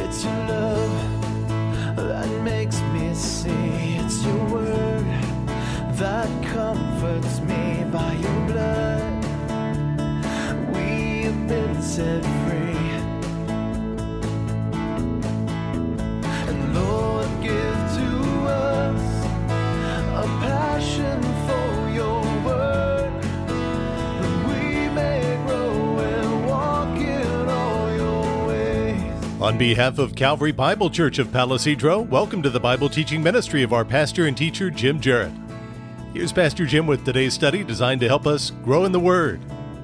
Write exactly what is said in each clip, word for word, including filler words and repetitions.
It's your love that makes me see. It's your word that comforts me. By your blood we have been set free. And Lord, give to us a passion for your word, that we may grow and walk in all your ways. On behalf of Calvary Bible Church of Palo Cedro, welcome to the Bible teaching ministry of our pastor and teacher, Jim Jarrett. Here's Pastor Jim with today's study designed to help us grow in the Word.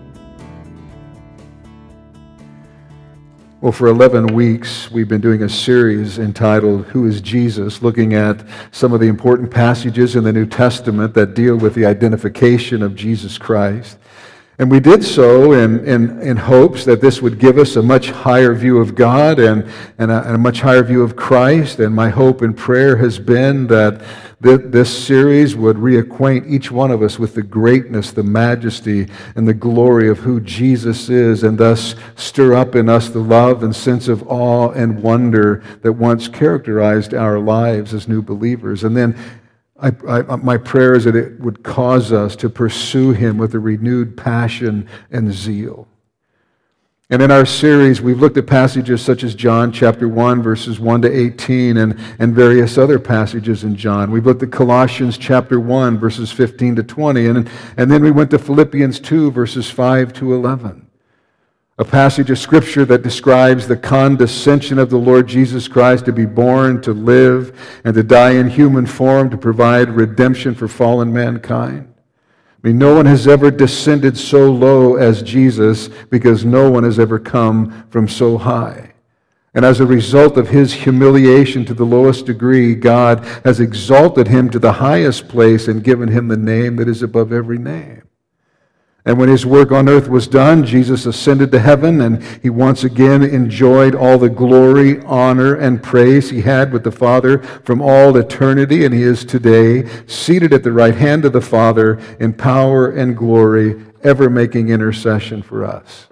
Well, for eleven weeks, we've been doing a series entitled, Who is Jesus?, looking at some of the important passages in the New Testament that deal with the identification of Jesus Christ. And we did so in, in, in hopes that this would give us a much higher view of God and, and, a, and a much higher view of Christ. And my hope and prayer has been that th- this series would reacquaint each one of us with the greatness, the majesty, and the glory of who Jesus is, and thus stir up in us the love and sense of awe and wonder that once characterized our lives as new believers. And then I, I, my prayer is that it would cause us to pursue Him with a renewed passion and zeal. And in our series, we've looked at passages such as John chapter one, verses one to eighteen, and, and various other passages in John. We've looked at Colossians chapter one, verses fifteen to twenty, and, and then we went to Philippians two, verses five to eleven. A passage of Scripture that describes the condescension of the Lord Jesus Christ to be born, to live, and to die in human form to provide redemption for fallen mankind. I mean, no one has ever descended so low as Jesus, because no one has ever come from so high. And as a result of His humiliation to the lowest degree, God has exalted Him to the highest place and given Him the name that is above every name. And when His work on earth was done, Jesus ascended to heaven, and He once again enjoyed all the glory, honor, and praise He had with the Father from all eternity, and He is today seated at the right hand of the Father in power and glory, ever making intercession for us.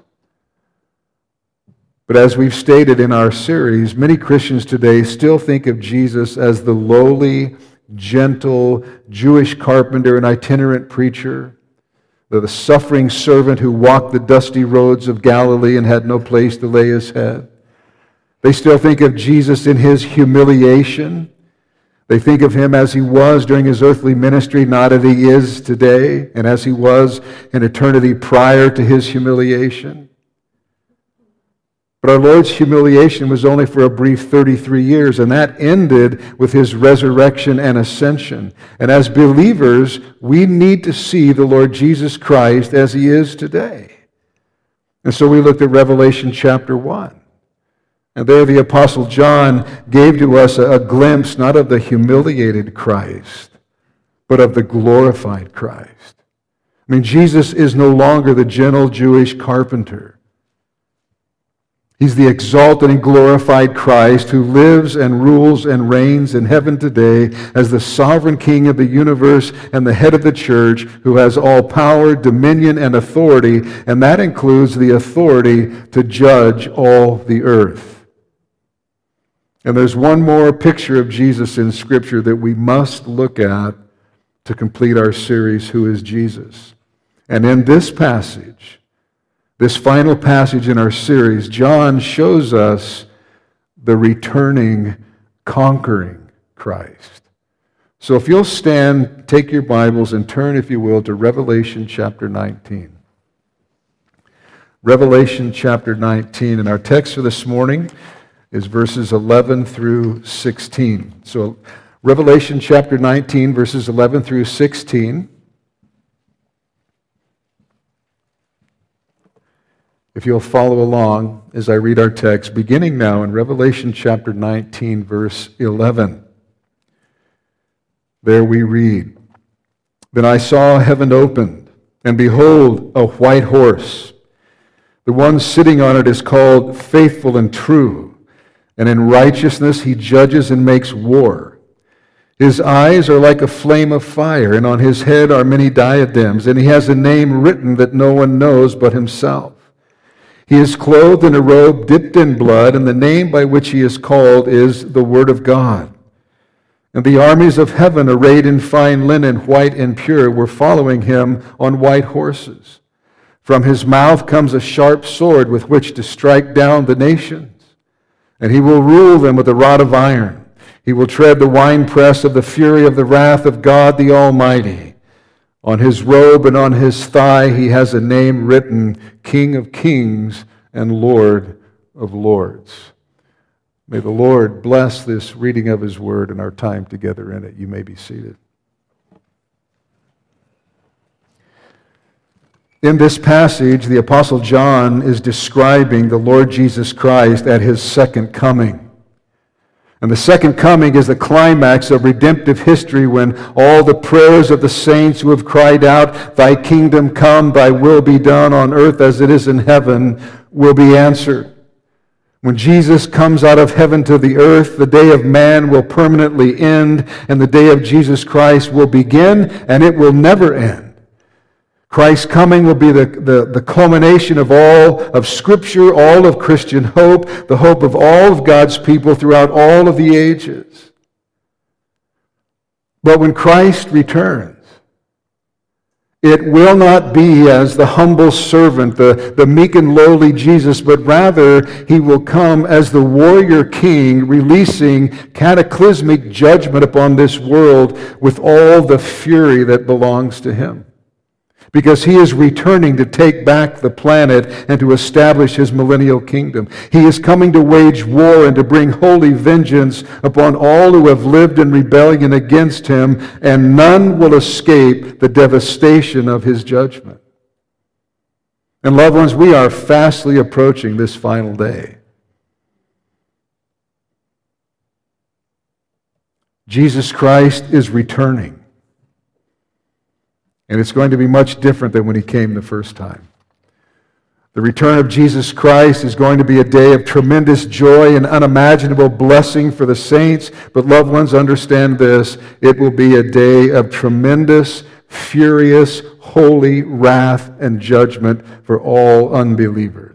But as we've stated in our series, many Christians today still think of Jesus as the lowly, gentle Jewish carpenter and itinerant preacher, the suffering servant who walked the dusty roads of Galilee and had no place to lay his head. They still think of Jesus in His humiliation. They think of Him as He was during His earthly ministry, not as He is today, and as He was in eternity prior to His humiliation. But our Lord's humiliation was only for a brief thirty-three years, and that ended with His resurrection and ascension. And as believers, we need to see the Lord Jesus Christ as He is today. And so we looked at Revelation chapter one. And there the Apostle John gave to us a, a glimpse not of the humiliated Christ, but of the glorified Christ. I mean, Jesus is no longer the gentle Jewish carpenter. He's the exalted and glorified Christ who lives and rules and reigns in heaven today as the sovereign King of the universe and the head of the church, who has all power, dominion, and authority, and that includes the authority to judge all the earth. And there's one more picture of Jesus in Scripture that we must look at to complete our series, Who is Jesus? And in this passage, this final passage in our series, John shows us the returning, conquering Christ. So if you'll stand, take your Bibles and turn, if you will, to Revelation chapter nineteen. Revelation chapter nineteen, and our text for this morning is verses eleven through sixteen. So Revelation chapter nineteen, verses eleven through sixteen. If you'll follow along as I read our text, beginning now in Revelation chapter nineteen, verse eleven. There we read, Then I saw heaven opened, and behold, a white horse. The one sitting on it is called Faithful and True, and in righteousness he judges and makes war. His eyes are like a flame of fire, and on his head are many diadems, and he has a name written that no one knows but himself. He is clothed in a robe dipped in blood, and the name by which he is called is the Word of God. And the armies of heaven, arrayed in fine linen, white and pure, were following him on white horses. From his mouth comes a sharp sword with which to strike down the nations. And he will rule them with a rod of iron. He will tread the winepress of the fury of the wrath of God the Almighty. On his robe and on his thigh he has a name written, King of Kings and Lord of Lords. May the Lord bless this reading of his word and our time together in it. You may be seated. In this passage, the Apostle John is describing the Lord Jesus Christ at his second coming. And the second coming is the climax of redemptive history, when all the prayers of the saints who have cried out, "Thy kingdom come, thy will be done on earth as it is in heaven," will be answered. When Jesus comes out of heaven to the earth, the day of man will permanently end, and the day of Jesus Christ will begin, and it will never end. Christ's coming will be the, the, the culmination of all of Scripture, all of Christian hope, the hope of all of God's people throughout all of the ages. But when Christ returns, it will not be as the humble servant, the, the meek and lowly Jesus, but rather he will come as the warrior king, releasing cataclysmic judgment upon this world with all the fury that belongs to him. Because he is returning to take back the planet and to establish his millennial kingdom. He is coming to wage war and to bring holy vengeance upon all who have lived in rebellion against him, and none will escape the devastation of his judgment. And loved ones, we are fastly approaching this final day. Jesus Christ is returning. And it's going to be much different than when he came the first time. The return of Jesus Christ is going to be a day of tremendous joy and unimaginable blessing for the saints. But loved ones, understand this: it will be a day of tremendous, furious, holy wrath and judgment for all unbelievers.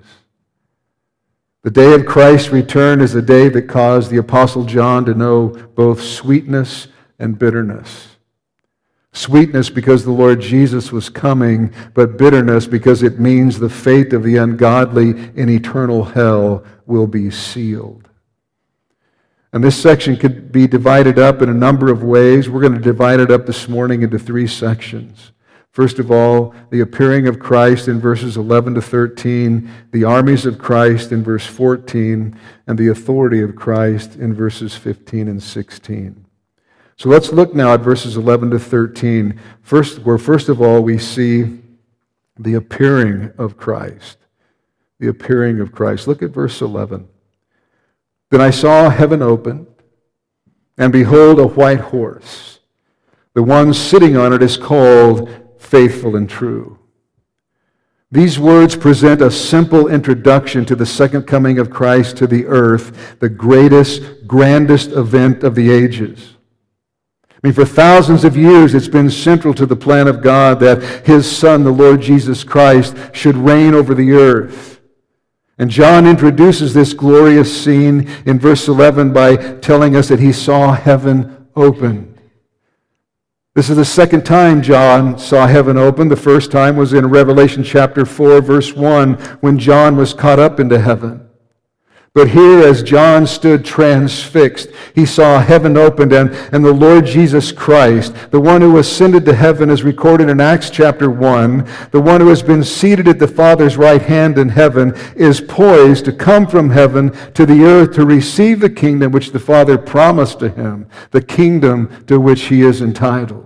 The day of Christ's return is the day that caused the Apostle John to know both sweetness and bitterness. Sweetness because the Lord Jesus was coming, but bitterness because it means the fate of the ungodly in eternal hell will be sealed. And this section could be divided up in a number of ways. We're going to divide it up this morning into three sections. First of all, the appearing of Christ in verses eleven to thirteen, the armies of Christ in verse fourteen, and the authority of Christ in verses fifteen and sixteen. So let's look now at verses eleven to thirteen, first, where first of all we see the appearing of Christ. The appearing of Christ. Look at verse eleven. Then I saw heaven opened, and behold, a white horse. The one sitting on it is called Faithful and True. These words present a simple introduction to the second coming of Christ to the earth, the greatest, grandest event of the ages. I mean, for thousands of years, it's been central to the plan of God that his Son, the Lord Jesus Christ, should reign over the earth. And John introduces this glorious scene in verse eleven by telling us that he saw heaven opened. This is the second time John saw heaven open. The first time was in Revelation chapter four, verse one, when John was caught up into heaven. But here, as John stood transfixed, he saw heaven opened, and, and the Lord Jesus Christ, the one who ascended to heaven as recorded in Acts chapter one, the one who has been seated at the Father's right hand in heaven, is poised to come from heaven to the earth to receive the kingdom which the Father promised to him, the kingdom to which he is entitled.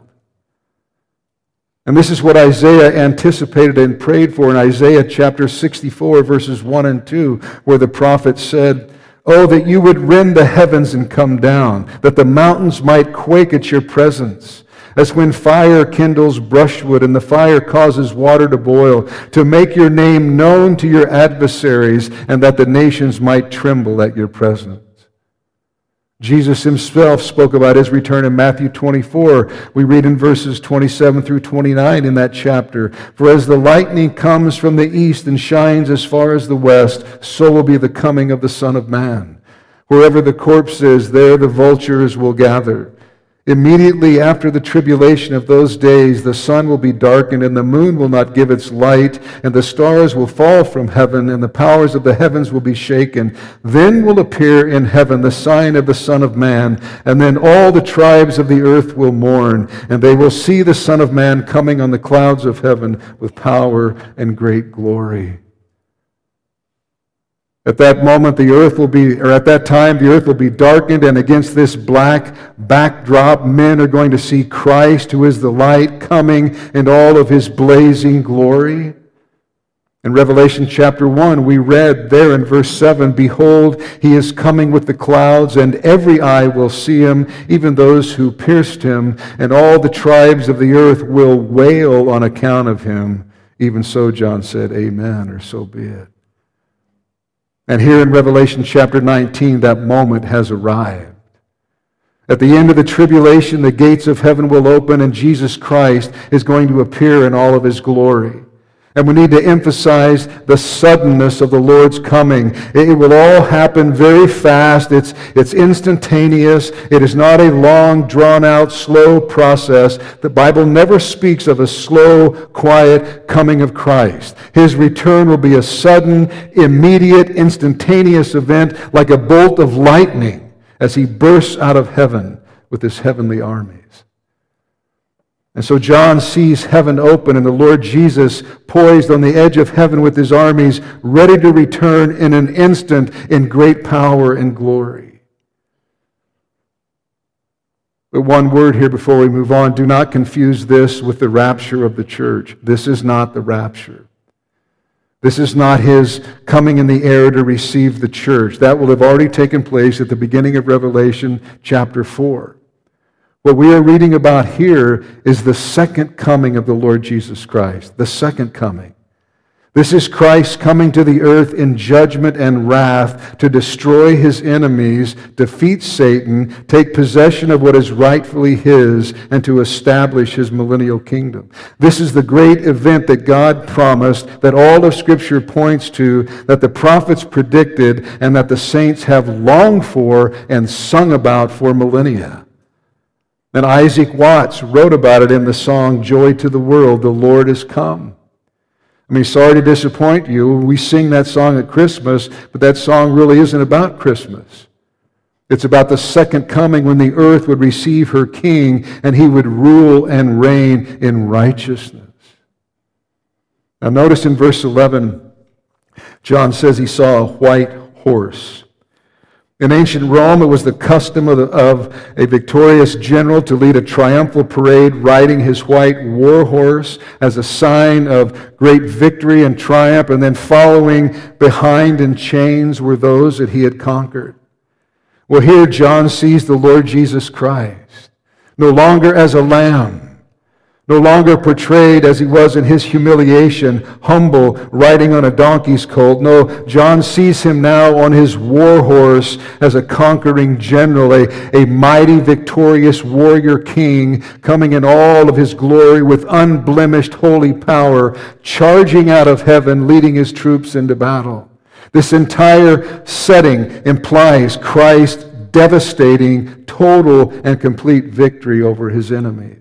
And this is what Isaiah anticipated and prayed for in Isaiah chapter sixty-four, verses one and two, where the prophet said, "Oh, that you would rend the heavens and come down, that the mountains might quake at your presence, as when fire kindles brushwood and the fire causes water to boil, to make your name known to your adversaries, and that the nations might tremble at your presence." Jesus himself spoke about his return in Matthew twenty-four. We read in verses twenty-seven through twenty-nine in that chapter, "For as the lightning comes from the east and shines as far as the west, so will be the coming of the Son of Man. Wherever the corpse is, there the vultures will gather. Immediately after the tribulation of those days, the sun will be darkened, and the moon will not give its light, and the stars will fall from heaven, and the powers of the heavens will be shaken. Then will appear in heaven the sign of the Son of Man, and then all the tribes of the earth will mourn, and they will see the Son of Man coming on the clouds of heaven with power and great glory." At that moment, the earth will be, or at that time, the earth will be darkened, and against this black backdrop, men are going to see Christ, who is the light, coming in all of his blazing glory. In Revelation chapter one, we read there in verse seven, "Behold, he is coming with the clouds, and every eye will see him, even those who pierced him, and all the tribes of the earth will wail on account of him. Even so," John said, "Amen," or so be it. And here in Revelation chapter nineteen, that moment has arrived. At the end of the tribulation, the gates of heaven will open, and Jesus Christ is going to appear in all of his glory. And we need to emphasize the suddenness of the Lord's coming. It will all happen very fast. It's, it's instantaneous. It is not a long, drawn-out, slow process. The Bible never speaks of a slow, quiet coming of Christ. His return will be a sudden, immediate, instantaneous event, like a bolt of lightning as he bursts out of heaven with his heavenly armies. And so John sees heaven open and the Lord Jesus poised on the edge of heaven with his armies, ready to return in an instant in great power and glory. But one word here before we move on. Do not confuse this with the rapture of the church. This is not the rapture. This is not his coming in the air to receive the church. That will have already taken place at the beginning of Revelation chapter four. What we are reading about here is the second coming of the Lord Jesus Christ, the second coming. This is Christ coming to the earth in judgment and wrath to destroy his enemies, defeat Satan, take possession of what is rightfully his, and to establish his millennial kingdom. This is the great event that God promised, that all of Scripture points to, that the prophets predicted, and that the saints have longed for and sung about for millennia. And Isaac Watts wrote about it in the song, "Joy to the World, the Lord is come." I mean, sorry to disappoint you. We sing that song at Christmas, but that song really isn't about Christmas. It's about the second coming when the earth would receive her king and he would rule and reign in righteousness. Now notice in verse eleven, John says he saw a white horse. In ancient Rome, it was the custom of, the, of a victorious general to lead a triumphal parade riding his white war horse as a sign of great victory and triumph, and then following behind in chains were those that he had conquered. Well, here John sees the Lord Jesus Christ, no longer as a lamb, no longer portrayed as he was in his humiliation, humble, riding on a donkey's colt. No, John sees him now on his war horse as a conquering general, a, a mighty, victorious warrior king, coming in all of his glory with unblemished holy power, charging out of heaven, leading his troops into battle. This entire setting implies Christ's devastating, total, and complete victory over his enemies.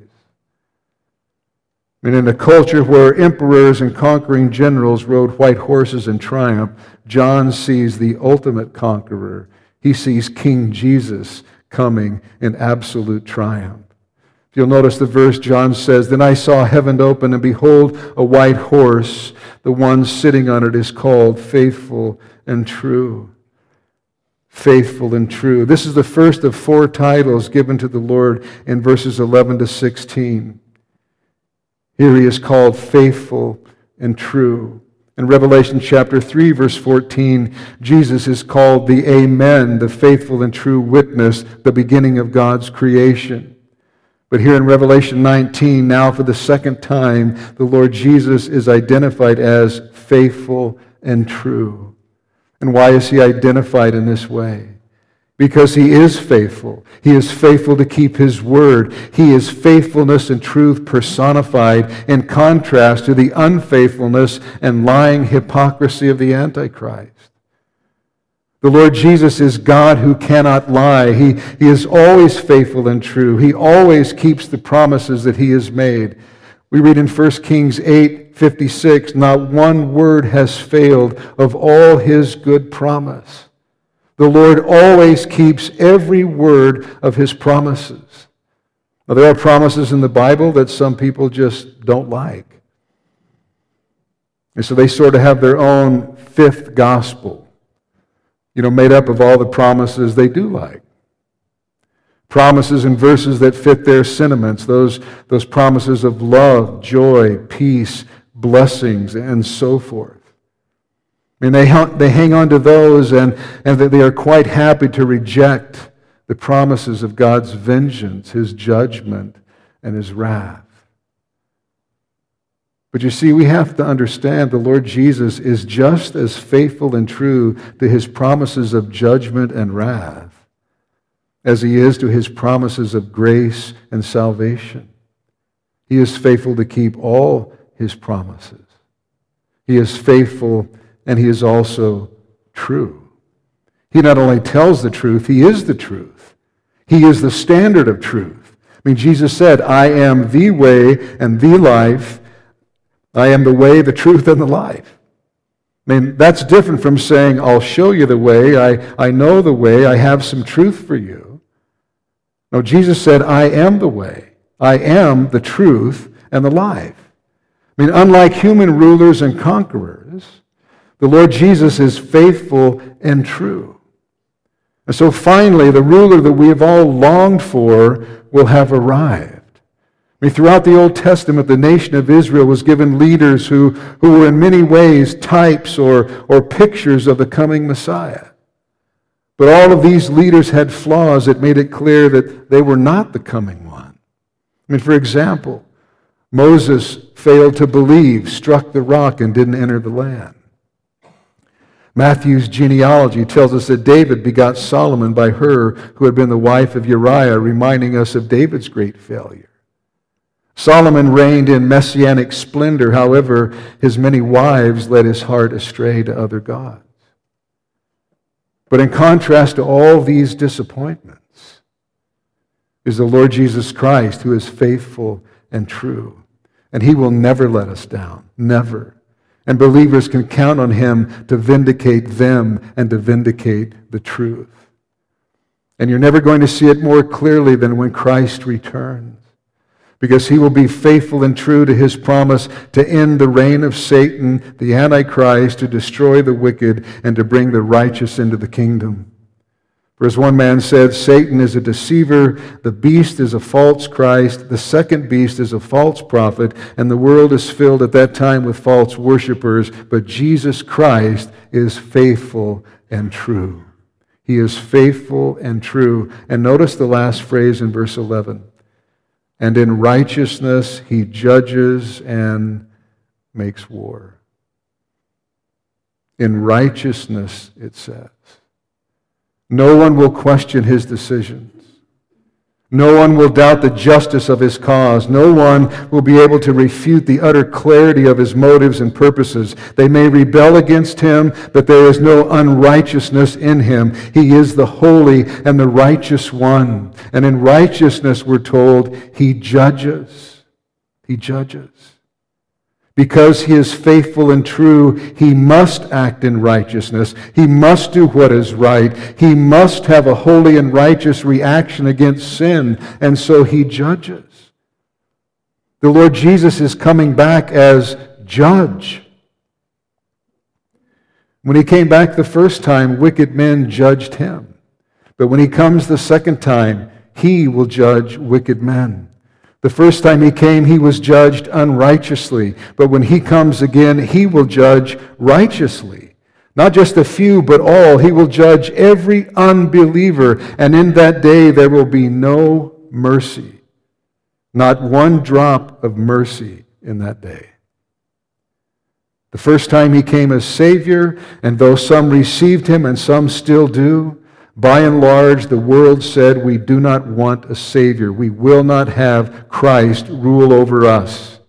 And in a culture where emperors and conquering generals rode white horses in triumph, John sees the ultimate conqueror. He sees King Jesus coming in absolute triumph. If you'll notice the verse, John says, "Then I saw heaven open, and behold, a white horse. The one sitting on it is called Faithful and True." Faithful and true. This is the first of four titles given to the Lord in verses eleven to sixteen. Here he is called faithful and true. In Revelation chapter three, verse fourteen, Jesus is called the Amen, the faithful and true witness, the beginning of God's creation. But here in Revelation nineteen, now for the second time, the Lord Jesus is identified as faithful and true. And why is he identified in this way? because he is faithful. He is faithful to keep his word. He is faithfulness and truth personified in contrast to the unfaithfulness and lying hypocrisy of the Antichrist. The Lord Jesus is God who cannot lie. He, he is always faithful and true. He always keeps the promises that he has made. We read in First Kings eight fifty-six, not one word has failed of all his good promise. The Lord always keeps every word of his promises. Now, there are promises in the Bible that some people just don't like. And so they sort of have their own fifth gospel, you know, made up of all the promises they do like. Promises and verses that fit their sentiments, those, those promises of love, joy, peace, blessings, and so forth. I mean, they, they hang on to those, and, and they are quite happy to reject the promises of God's vengeance, his judgment, and his wrath. But you see, we have to understand the Lord Jesus is just as faithful and true to his promises of judgment and wrath as he is to his promises of grace and salvation. He is faithful to keep all his promises. He is faithful, and he is also true. He not only tells the truth, he is the truth. He is the standard of truth. I mean, Jesus said, I am the way and the life. I am the way, the truth, and the life. I mean, that's different from saying, I'll show you the way, I, I know the way, I have some truth for you. No, Jesus said, I am the way, I am the truth, and the life. I mean, unlike human rulers and conquerors, the Lord Jesus is faithful and true. And so finally, the ruler that we have all longed for will have arrived. I mean, throughout the Old Testament, the nation of Israel was given leaders who, who were in many ways types or, or pictures of the coming Messiah. But all of these leaders had flaws that made it clear that they were not the coming one. I mean, for example, Moses failed to believe, struck the rock, and didn't enter the land. Matthew's genealogy tells us that David begot Solomon by her who had been the wife of Uriah, reminding us of David's great failure. Solomon reigned in messianic splendor. However, his many wives led his heart astray to other gods. But in contrast to all these disappointments is the Lord Jesus Christ, who is faithful and true. And he will never let us down. Never. And believers can count on him to vindicate them and to vindicate the truth. And you're never going to see it more clearly than when Christ returns, because he will be faithful and true to his promise to end the reign of Satan, the Antichrist, to destroy the wicked and to bring the righteous into the kingdom. For as one man said, Satan is a deceiver, the beast is a false Christ, the second beast is a false prophet, and the world is filled at that time with false worshipers, but Jesus Christ is faithful and true. He is faithful and true. And notice the last phrase in verse eleven. And in righteousness he judges and makes war. In righteousness, it says. No one will question his decisions. No one will doubt the justice of his cause. No one will be able to refute the utter clarity of his motives and purposes. They may rebel against him, but there is no unrighteousness in him. He is the holy and the righteous one. And in righteousness, we're told, he judges. He judges. Because he is faithful and true, he must act in righteousness. He must do what is right. He must have a holy and righteous reaction against sin, and so he judges. The Lord Jesus is coming back as judge. When he came back the first time, wicked men judged him. But when he comes the second time, he will judge wicked men. The first time he came, he was judged unrighteously. But when he comes again, he will judge righteously. Not just a few, but all. He will judge every unbeliever. And in that day, there will be no mercy. Not one drop of mercy in that day. The first time he came as Savior, and though some received him and some still do, By and large, the world said, we do not want a Savior. We will not have Christ rule over us.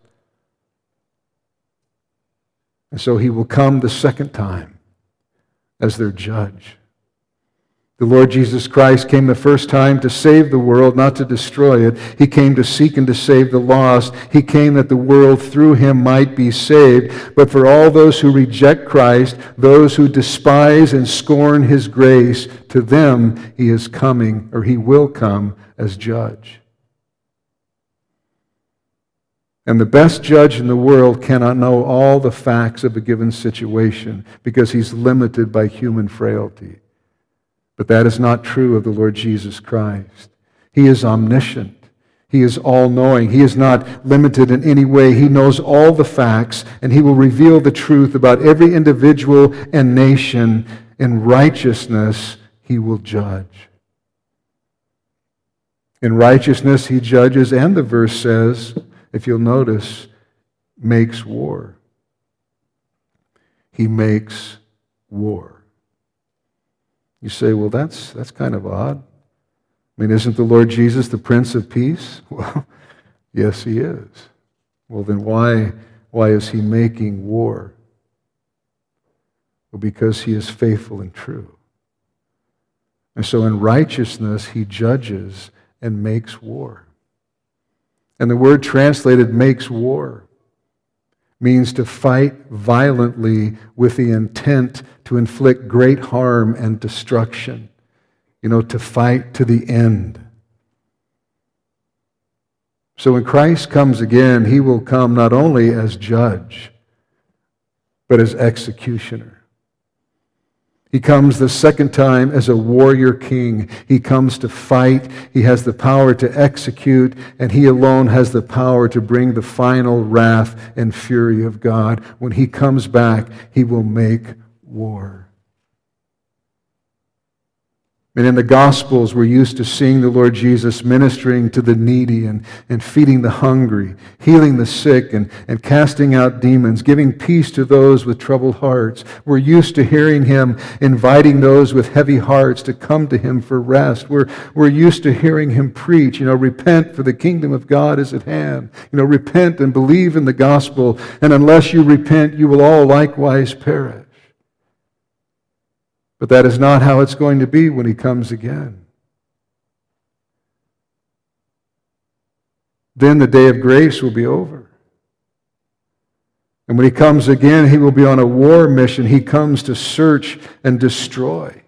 And so he will come the second time as their judge. The Lord Jesus Christ came the first time to save the world, not to destroy it. He came to seek and to save the lost. He came that the world through him might be saved. But for all those who reject Christ, those who despise and scorn his grace, to them he is coming, or he will come as judge. And the best judge in the world cannot know all the facts of a given situation because he's limited by human frailty. But that is not true of the Lord Jesus Christ. He is omniscient. He is all-knowing. He is not limited in any way. He knows all the facts, and he will reveal the truth about every individual and nation. In righteousness, he will judge. In righteousness, he judges, and the verse says, if you'll notice, makes war. He makes war. You say, well, that's that's kind of odd. I mean, isn't the Lord Jesus the Prince of Peace? Well, yes, he is. Well, then why, why is he making war? Well, because he is faithful and true. And so in righteousness, he judges and makes war. And the word translated makes war means to fight violently with the intent to inflict great harm and destruction. You know, to fight to the end. So when Christ comes again, he will come not only as judge, but as executioner. He comes the second time as a warrior king. He comes to fight. He has the power to execute, and he alone has the power to bring the final wrath and fury of God. When he comes back, he will make war. And in the Gospels, we're used to seeing the Lord Jesus ministering to the needy and, and feeding the hungry, healing the sick and, and casting out demons, giving peace to those with troubled hearts. We're used to hearing him inviting those with heavy hearts to come to him for rest. We're, we're used to hearing him preach, you know, repent for the kingdom of God is at hand. You know, repent and believe in the gospel, and unless you repent, you will all likewise perish. But that is not how it's going to be when he comes again. Then the day of grace will be over. And when he comes again, he will be on a war mission. He comes to search and destroy.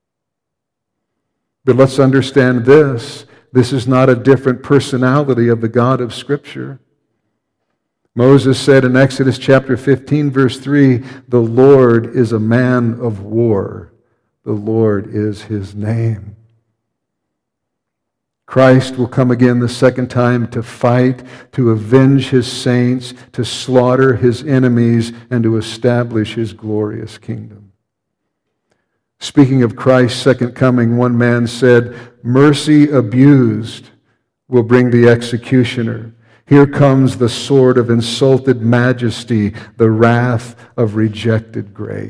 But let's understand this. This is not a different personality of the God of Scripture. Moses said in Exodus chapter fifteen, verse three, the Lord is a man of war. The Lord is his name. Christ will come again the second time to fight, to avenge his saints, to slaughter his enemies, and to establish his glorious kingdom. Speaking of Christ's second coming, one man said, mercy abused will bring the executioner. Here comes the sword of insulted majesty, the wrath of rejected grace.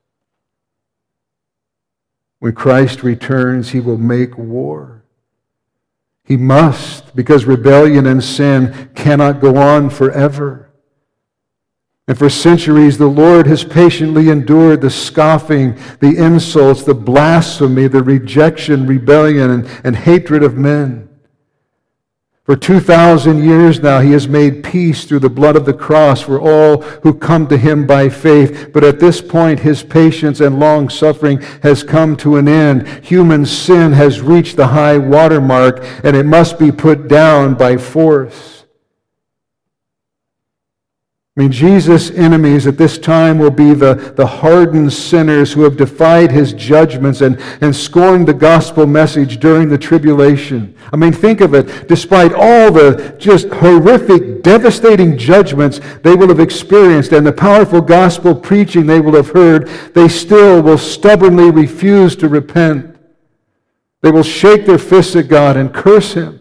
When Christ returns, he will make war. He must, because rebellion and sin cannot go on forever. And for centuries, the Lord has patiently endured the scoffing, the insults, the blasphemy, the rejection, rebellion, and, and hatred of men. For two thousand years now, he has made peace through the blood of the cross for all who come to him by faith. But at this point, his patience and long-suffering has come to an end. Human sin has reached the high water mark, and it must be put down by force. I mean, Jesus' enemies at this time will be the, the hardened sinners who have defied his judgments and, and scorned the gospel message during the tribulation. I mean, think of it. Despite all the just horrific, devastating judgments they will have experienced and the powerful gospel preaching they will have heard, they still will stubbornly refuse to repent. They will shake their fists at God and curse him.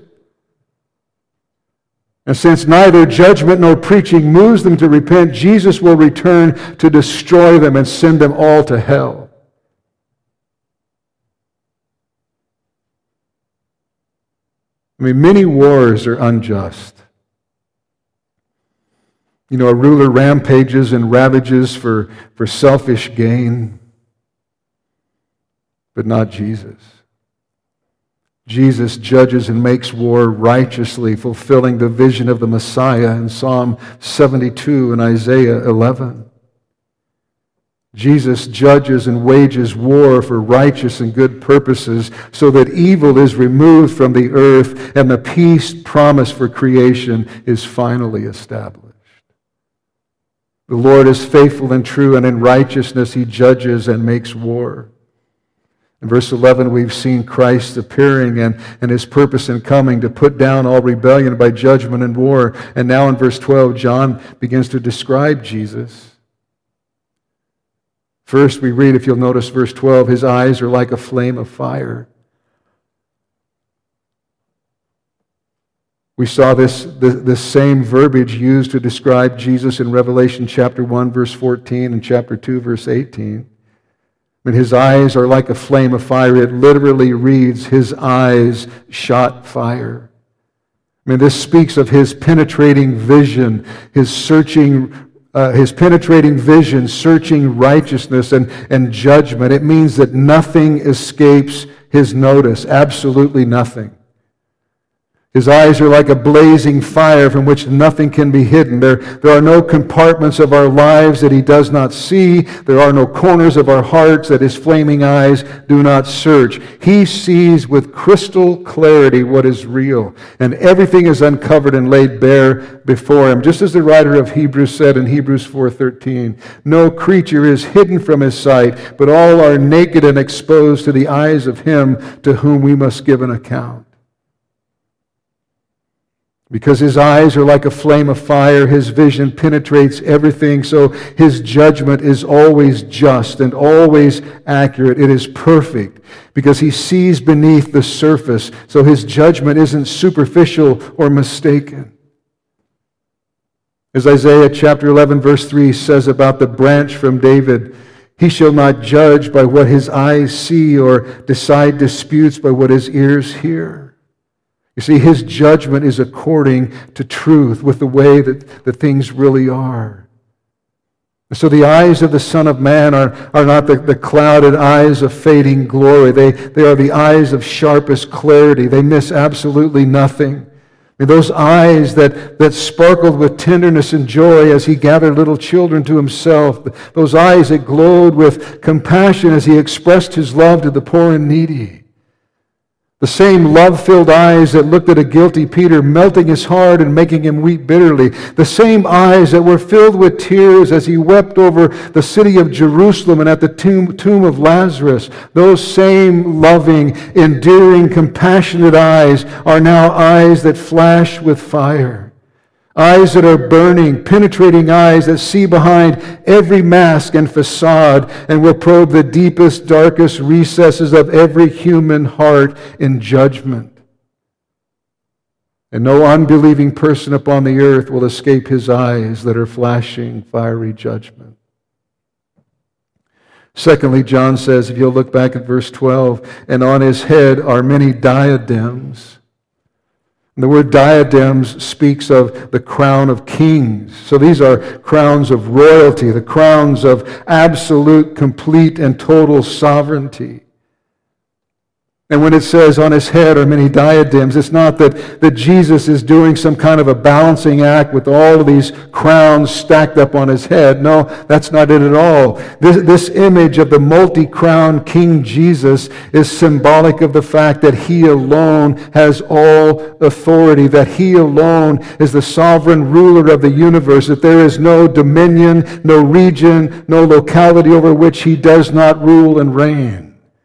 And since neither judgment nor preaching moves them to repent, Jesus will return to destroy them and send them all to hell. I mean, many wars are unjust. You know, a ruler rampages and ravages for, for selfish gain, but not Jesus. Jesus judges and makes war righteously, fulfilling the vision of the Messiah in Psalm seventy-two and Isaiah eleven. Jesus judges and wages war for righteous and good purposes so that evil is removed from the earth and the peace promised for creation is finally established. The Lord is faithful and true, and in righteousness he judges and makes war. In verse eleven, we've seen Christ appearing and, and his purpose in coming to put down all rebellion by judgment and war. And now in verse twelve, John begins to describe Jesus. First, we read, if you'll notice verse twelve, his eyes are like a flame of fire. We saw this, this, this same verbiage used to describe Jesus in Revelation chapter one, verse fourteen, and chapter two, verse eighteen. When his eyes are like a flame of fire, it literally reads, his eyes shot fire. I mean, this speaks of his penetrating vision, his searching, uh, his penetrating vision, searching righteousness and, and judgment. It means that nothing escapes his notice, absolutely nothing. His eyes are like a blazing fire from which nothing can be hidden. There, there are no compartments of our lives that he does not see. There are no corners of our hearts that his flaming eyes do not search. He sees with crystal clarity what is real, and everything is uncovered and laid bare before him. Just as the writer of Hebrews said in Hebrews four thirteen, no creature is hidden from his sight, but all are naked and exposed to the eyes of him to whom we must give an account. Because his eyes are like a flame of fire, his vision penetrates everything, so his judgment is always just and always accurate. It is perfect because he sees beneath the surface, so his judgment isn't superficial or mistaken. As Isaiah chapter eleven verse three says about the branch from David, he shall not judge by what his eyes see or decide disputes by what his ears hear. You see, his judgment is according to truth with the way that, that things really are. So the eyes of the Son of Man are, are not the, the clouded eyes of fading glory. They, they are the eyes of sharpest clarity. They miss absolutely nothing. I mean, those eyes that, that sparkled with tenderness and joy as he gathered little children to himself. Those eyes that glowed with compassion as he expressed his love to the poor and needy. The same love-filled eyes that looked at a guilty Peter, melting his heart and making him weep bitterly. The same eyes that were filled with tears as he wept over the city of Jerusalem and at the tomb, tomb of Lazarus. Those same loving, endearing, compassionate eyes are now eyes that flash with fire. Eyes that are burning, penetrating eyes that see behind every mask and facade and will probe the deepest, darkest recesses of every human heart in judgment. And no unbelieving person upon the earth will escape his eyes that are flashing fiery judgment. Secondly, John says, if you'll look back at verse twelve, and on his head are many diadems. The word diadems speaks of the crown of kings. So these are crowns of royalty, the crowns of absolute, complete, and total sovereignty. And when it says on his head are many diadems, it's not that, that Jesus is doing some kind of a balancing act with all of these crowns stacked up on his head. No, that's not it at all. This, this image of the multi-crowned King Jesus is symbolic of the fact that he alone has all authority, that he alone is the sovereign ruler of the universe, that there is no dominion, no region, no locality over which he does not rule and reign.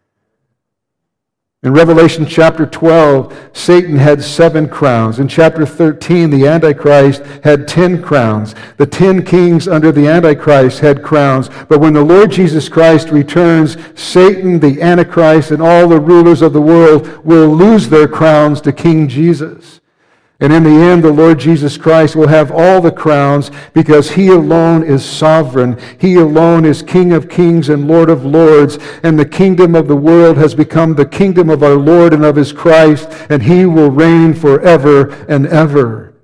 In Revelation chapter twelve, Satan had seven crowns. In chapter thirteen, the Antichrist had ten crowns. The ten kings under the Antichrist had crowns. But when the Lord Jesus Christ returns, Satan, the Antichrist, and all the rulers of the world will lose their crowns to King Jesus. And in the end, the Lord Jesus Christ will have all the crowns because He alone is sovereign. He alone is King of kings and Lord of lords. And the kingdom of the world has become the kingdom of our Lord and of His Christ. And He will reign forever and ever.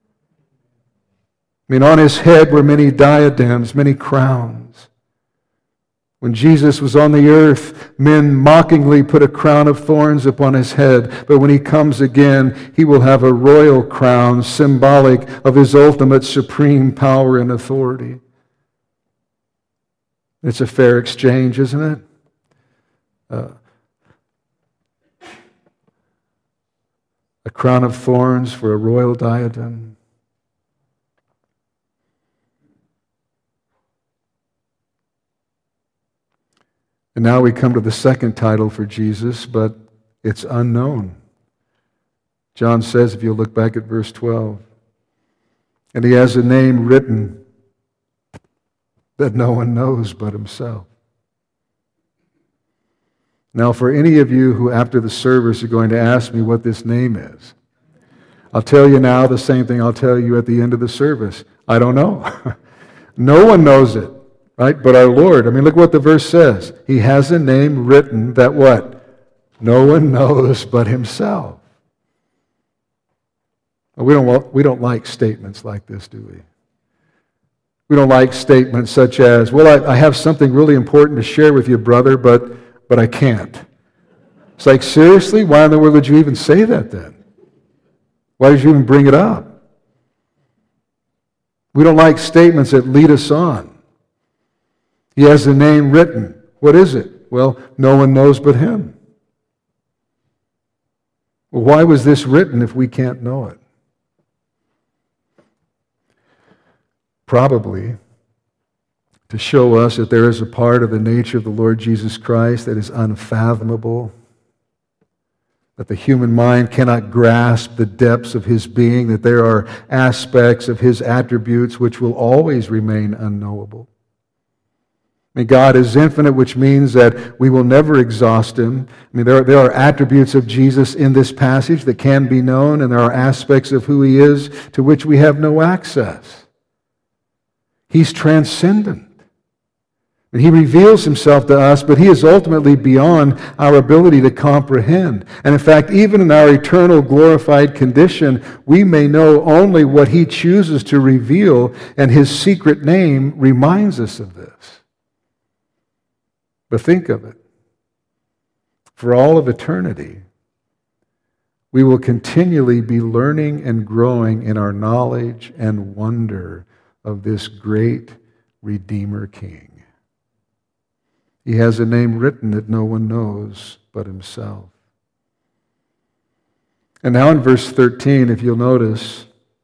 I mean, on His head were many diadems, many crowns. When Jesus was on the earth, men mockingly put a crown of thorns upon His head. But when He comes again, He will have a royal crown, symbolic of His ultimate supreme power and authority. It's a fair exchange, isn't it? Uh, a crown of thorns for a royal diadem. And now we come to the second title for Jesus, but it's unknown. John says, if you'll look back at verse twelve, and He has a name written that no one knows but Himself. Now, for any of you who after the service are going to ask me what this name is, I'll tell you now the same thing I'll tell you at the end of the service. I don't know. No one knows it. Right? But our Lord, I mean, look what the verse says. He has a name written that what? No one knows but Himself. We don't, we don't like statements like this, do we? We don't like statements such as, well, I, I have something really important to share with you, brother, but, but I can't. It's like, seriously? Why in the world would you even say that then? Why did you even bring it up? We don't like statements that lead us on. He has a name written. What is it? Well, no one knows but Him. Well, why was this written if we can't know it? Probably to show us that there is a part of the nature of the Lord Jesus Christ that is unfathomable, that the human mind cannot grasp the depths of His being, that there are aspects of His attributes which will always remain unknowable. I mean, God is infinite, which means that we will never exhaust Him. I mean, there are, there are attributes of Jesus in this passage that can be known, and there are aspects of who He is to which we have no access. He's transcendent. And He reveals Himself to us, but He is ultimately beyond our ability to comprehend. And in fact, even in our eternal glorified condition, we may know only what He chooses to reveal, and His secret name reminds us of this. But think of it. For all of eternity, we will continually be learning and growing in our knowledge and wonder of this great Redeemer King. He has a name written that no one knows but Himself. And now in verse thirteen, if you'll notice,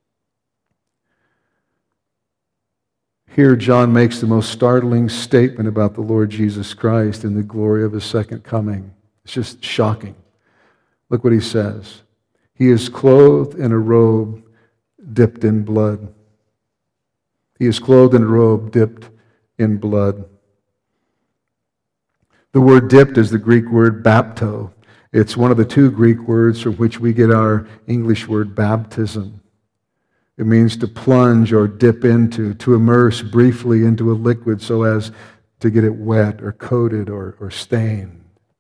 here John makes the most startling statement about the Lord Jesus Christ and the glory of His second coming. It's just shocking. Look what he says. He is clothed in a robe dipped in blood. He is clothed in a robe dipped in blood. The word dipped is the Greek word bapto. It's one of the two Greek words from which we get our English word baptism. It means to plunge or dip into, to immerse briefly into a liquid so as to get it wet or coated or, or stained.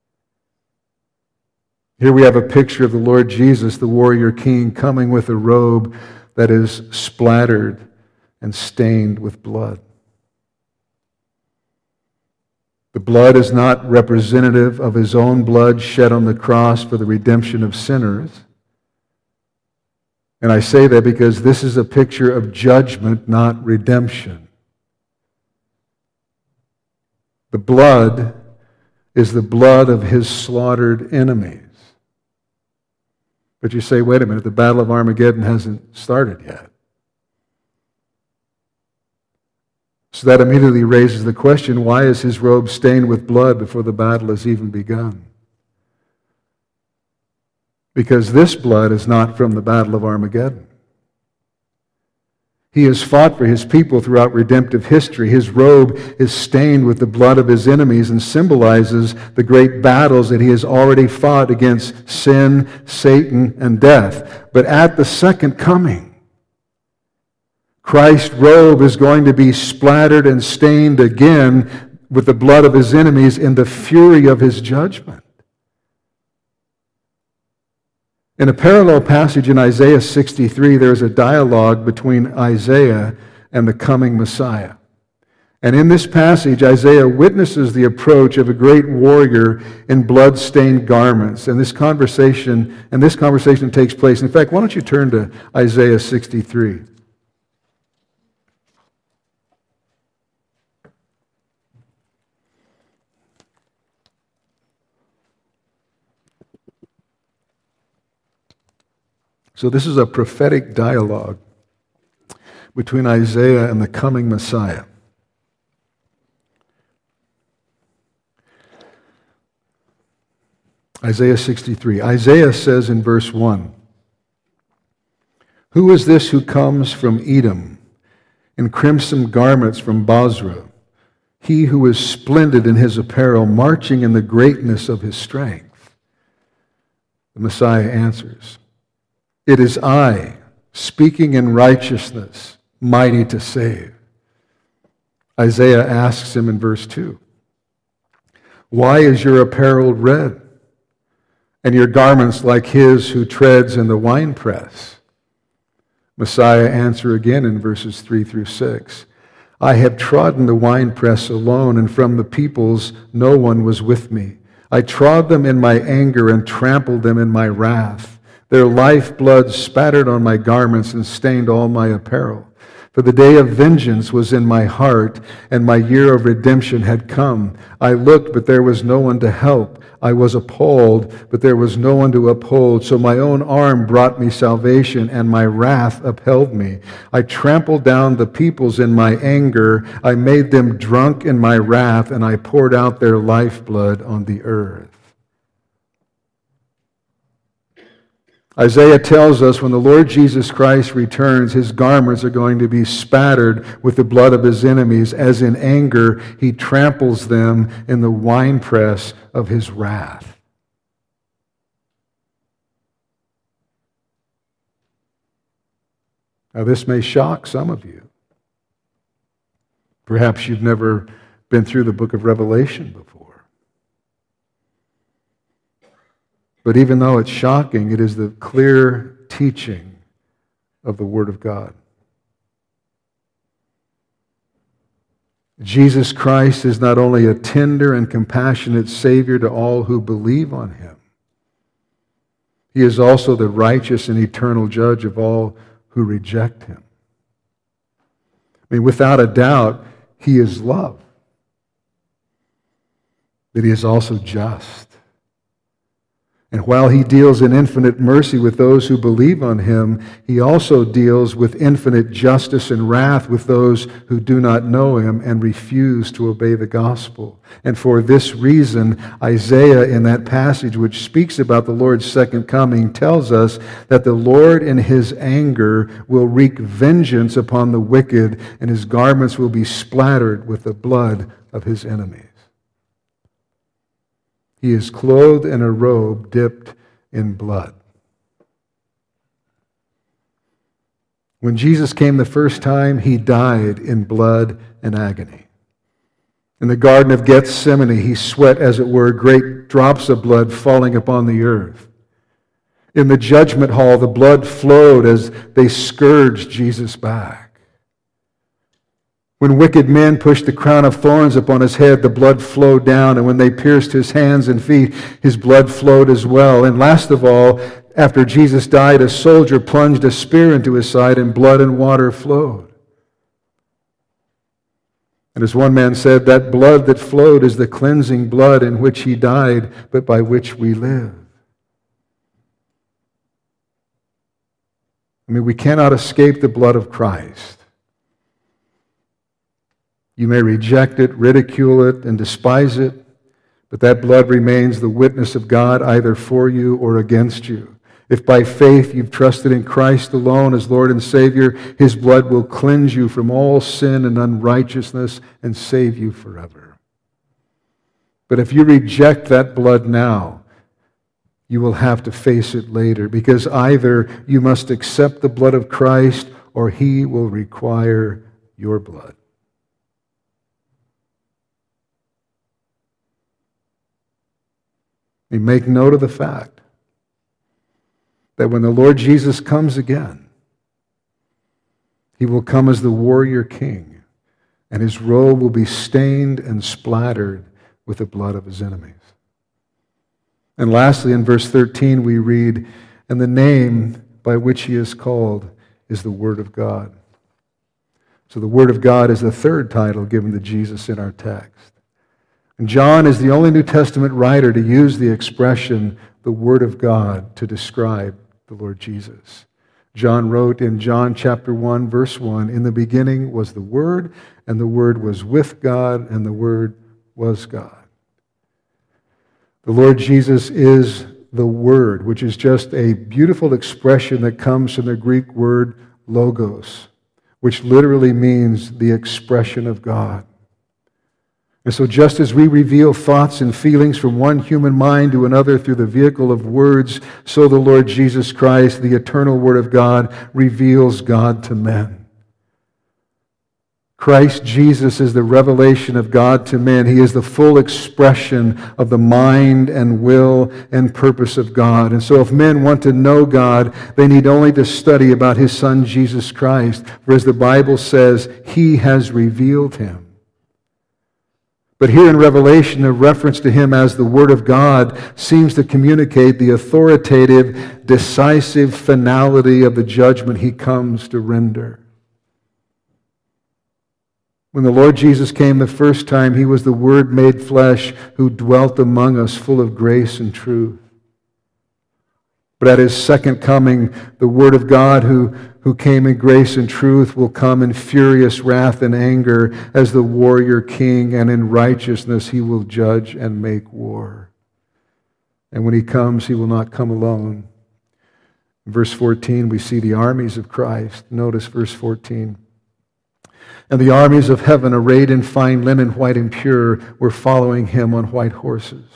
Here we have a picture of the Lord Jesus, the warrior king, coming with a robe that is splattered and stained with blood. The blood is not representative of His own blood shed on the cross for the redemption of sinners. And I say that because this is a picture of judgment, not redemption. The blood is the blood of His slaughtered enemies. But you say, wait a minute, the Battle of Armageddon hasn't started yet. So that immediately raises the question, why is His robe stained with blood before the battle has even begun? Because this blood is not from the Battle of Armageddon. He has fought for his people throughout redemptive history. His robe is stained with the blood of his enemies and symbolizes the great battles that he has already fought against sin, Satan, and death. But at the second coming, Christ's robe is going to be splattered and stained again with the blood of his enemies in the fury of his judgment. In a parallel passage in Isaiah sixty-three, there is a dialogue between Isaiah and the coming Messiah. And in this passage, Isaiah witnesses the approach of a great warrior in blood-stained garments. And this conversation, and this conversation takes place. In fact, why don't you turn to Isaiah sixty-three? So this is a prophetic dialogue between Isaiah and the coming Messiah. Isaiah sixty-three. Isaiah says in verse one, "Who is this who comes from Edom in crimson garments from Bozrah, he who is splendid in his apparel, marching in the greatness of his strength?" The Messiah answers, "It is I, speaking in righteousness, mighty to save." Isaiah asks him in verse two, "Why is your apparel red, and your garments like his who treads in the winepress?" Messiah answers again in verses three through six, "I have trodden the winepress alone, and from the peoples no one was with me. I trod them in my anger and trampled them in my wrath. Their lifeblood spattered on my garments and stained all my apparel. For the day of vengeance was in my heart, and my year of redemption had come. I looked, but there was no one to help. I was appalled, but there was no one to uphold. So my own arm brought me salvation, and my wrath upheld me. I trampled down the peoples in my anger. I made them drunk in my wrath, and I poured out their lifeblood on the earth." Isaiah tells us when the Lord Jesus Christ returns, his garments are going to be spattered with the blood of his enemies, as in anger he tramples them in the winepress of his wrath. Now, this may shock some of you. Perhaps you've never been through the book of Revelation before. But even though it's shocking, it is the clear teaching of the Word of God. Jesus Christ is not only a tender and compassionate Savior to all who believe on him, he is also the righteous and eternal judge of all who reject him. I mean, without a doubt, he is love. But he is also just. And while he deals in infinite mercy with those who believe on him, he also deals with infinite justice and wrath with those who do not know him and refuse to obey the gospel. And for this reason, Isaiah, in that passage which speaks about the Lord's second coming, tells us that the Lord in his anger will wreak vengeance upon the wicked, and his garments will be splattered with the blood of his enemies. He is clothed in a robe dipped in blood. When Jesus came the first time, he died in blood and agony. In the Garden of Gethsemane, he sweat, as it were, great drops of blood falling upon the earth. In the judgment hall, the blood flowed as they scourged Jesus back. When wicked men pushed the crown of thorns upon his head, the blood flowed down. And when they pierced his hands and feet, his blood flowed as well. And last of all, after Jesus died, a soldier plunged a spear into his side, and blood and water flowed. And as one man said, that blood that flowed is the cleansing blood in which he died, but by which we live. I mean, we cannot escape the blood of Christ. You may reject it, ridicule it, and despise it, but that blood remains the witness of God either for you or against you. If by faith you've trusted in Christ alone as Lord and Savior, His blood will cleanse you from all sin and unrighteousness and save you forever. But if you reject that blood now, you will have to face it later, because either you must accept the blood of Christ or He will require your blood. We make note of the fact that when the Lord Jesus comes again, He will come as the warrior king, and His robe will be stained and splattered with the blood of His enemies. And lastly, in verse thirteen, we read, "And the name by which He is called is the Word of God." So the Word of God is the third title given to Jesus in our text. And John is the only New Testament writer to use the expression, the Word of God, to describe the Lord Jesus. John wrote in John chapter one, verse one, "In the beginning was the Word, and the Word was with God, and the Word was God." The Lord Jesus is the Word, which is just a beautiful expression that comes from the Greek word logos, which literally means the expression of God. And so just as we reveal thoughts and feelings from one human mind to another through the vehicle of words, so the Lord Jesus Christ, the eternal Word of God, reveals God to men. Christ Jesus is the revelation of God to men. He is the full expression of the mind and will and purpose of God. And so if men want to know God, they need only to study about His Son Jesus Christ. For as the Bible says, He has revealed Him. But here in Revelation, a reference to Him as the Word of God seems to communicate the authoritative, decisive finality of the judgment He comes to render. When the Lord Jesus came the first time, He was the Word made flesh who dwelt among us, full of grace and truth. But at His second coming, the Word of God who, who came in grace and truth will come in furious wrath and anger as the warrior king, and in righteousness He will judge and make war. And when He comes, He will not come alone. In verse fourteen, we see the armies of Christ. Notice verse fourteen. "And the armies of heaven, arrayed in fine linen, white and pure, were following Him on white horses."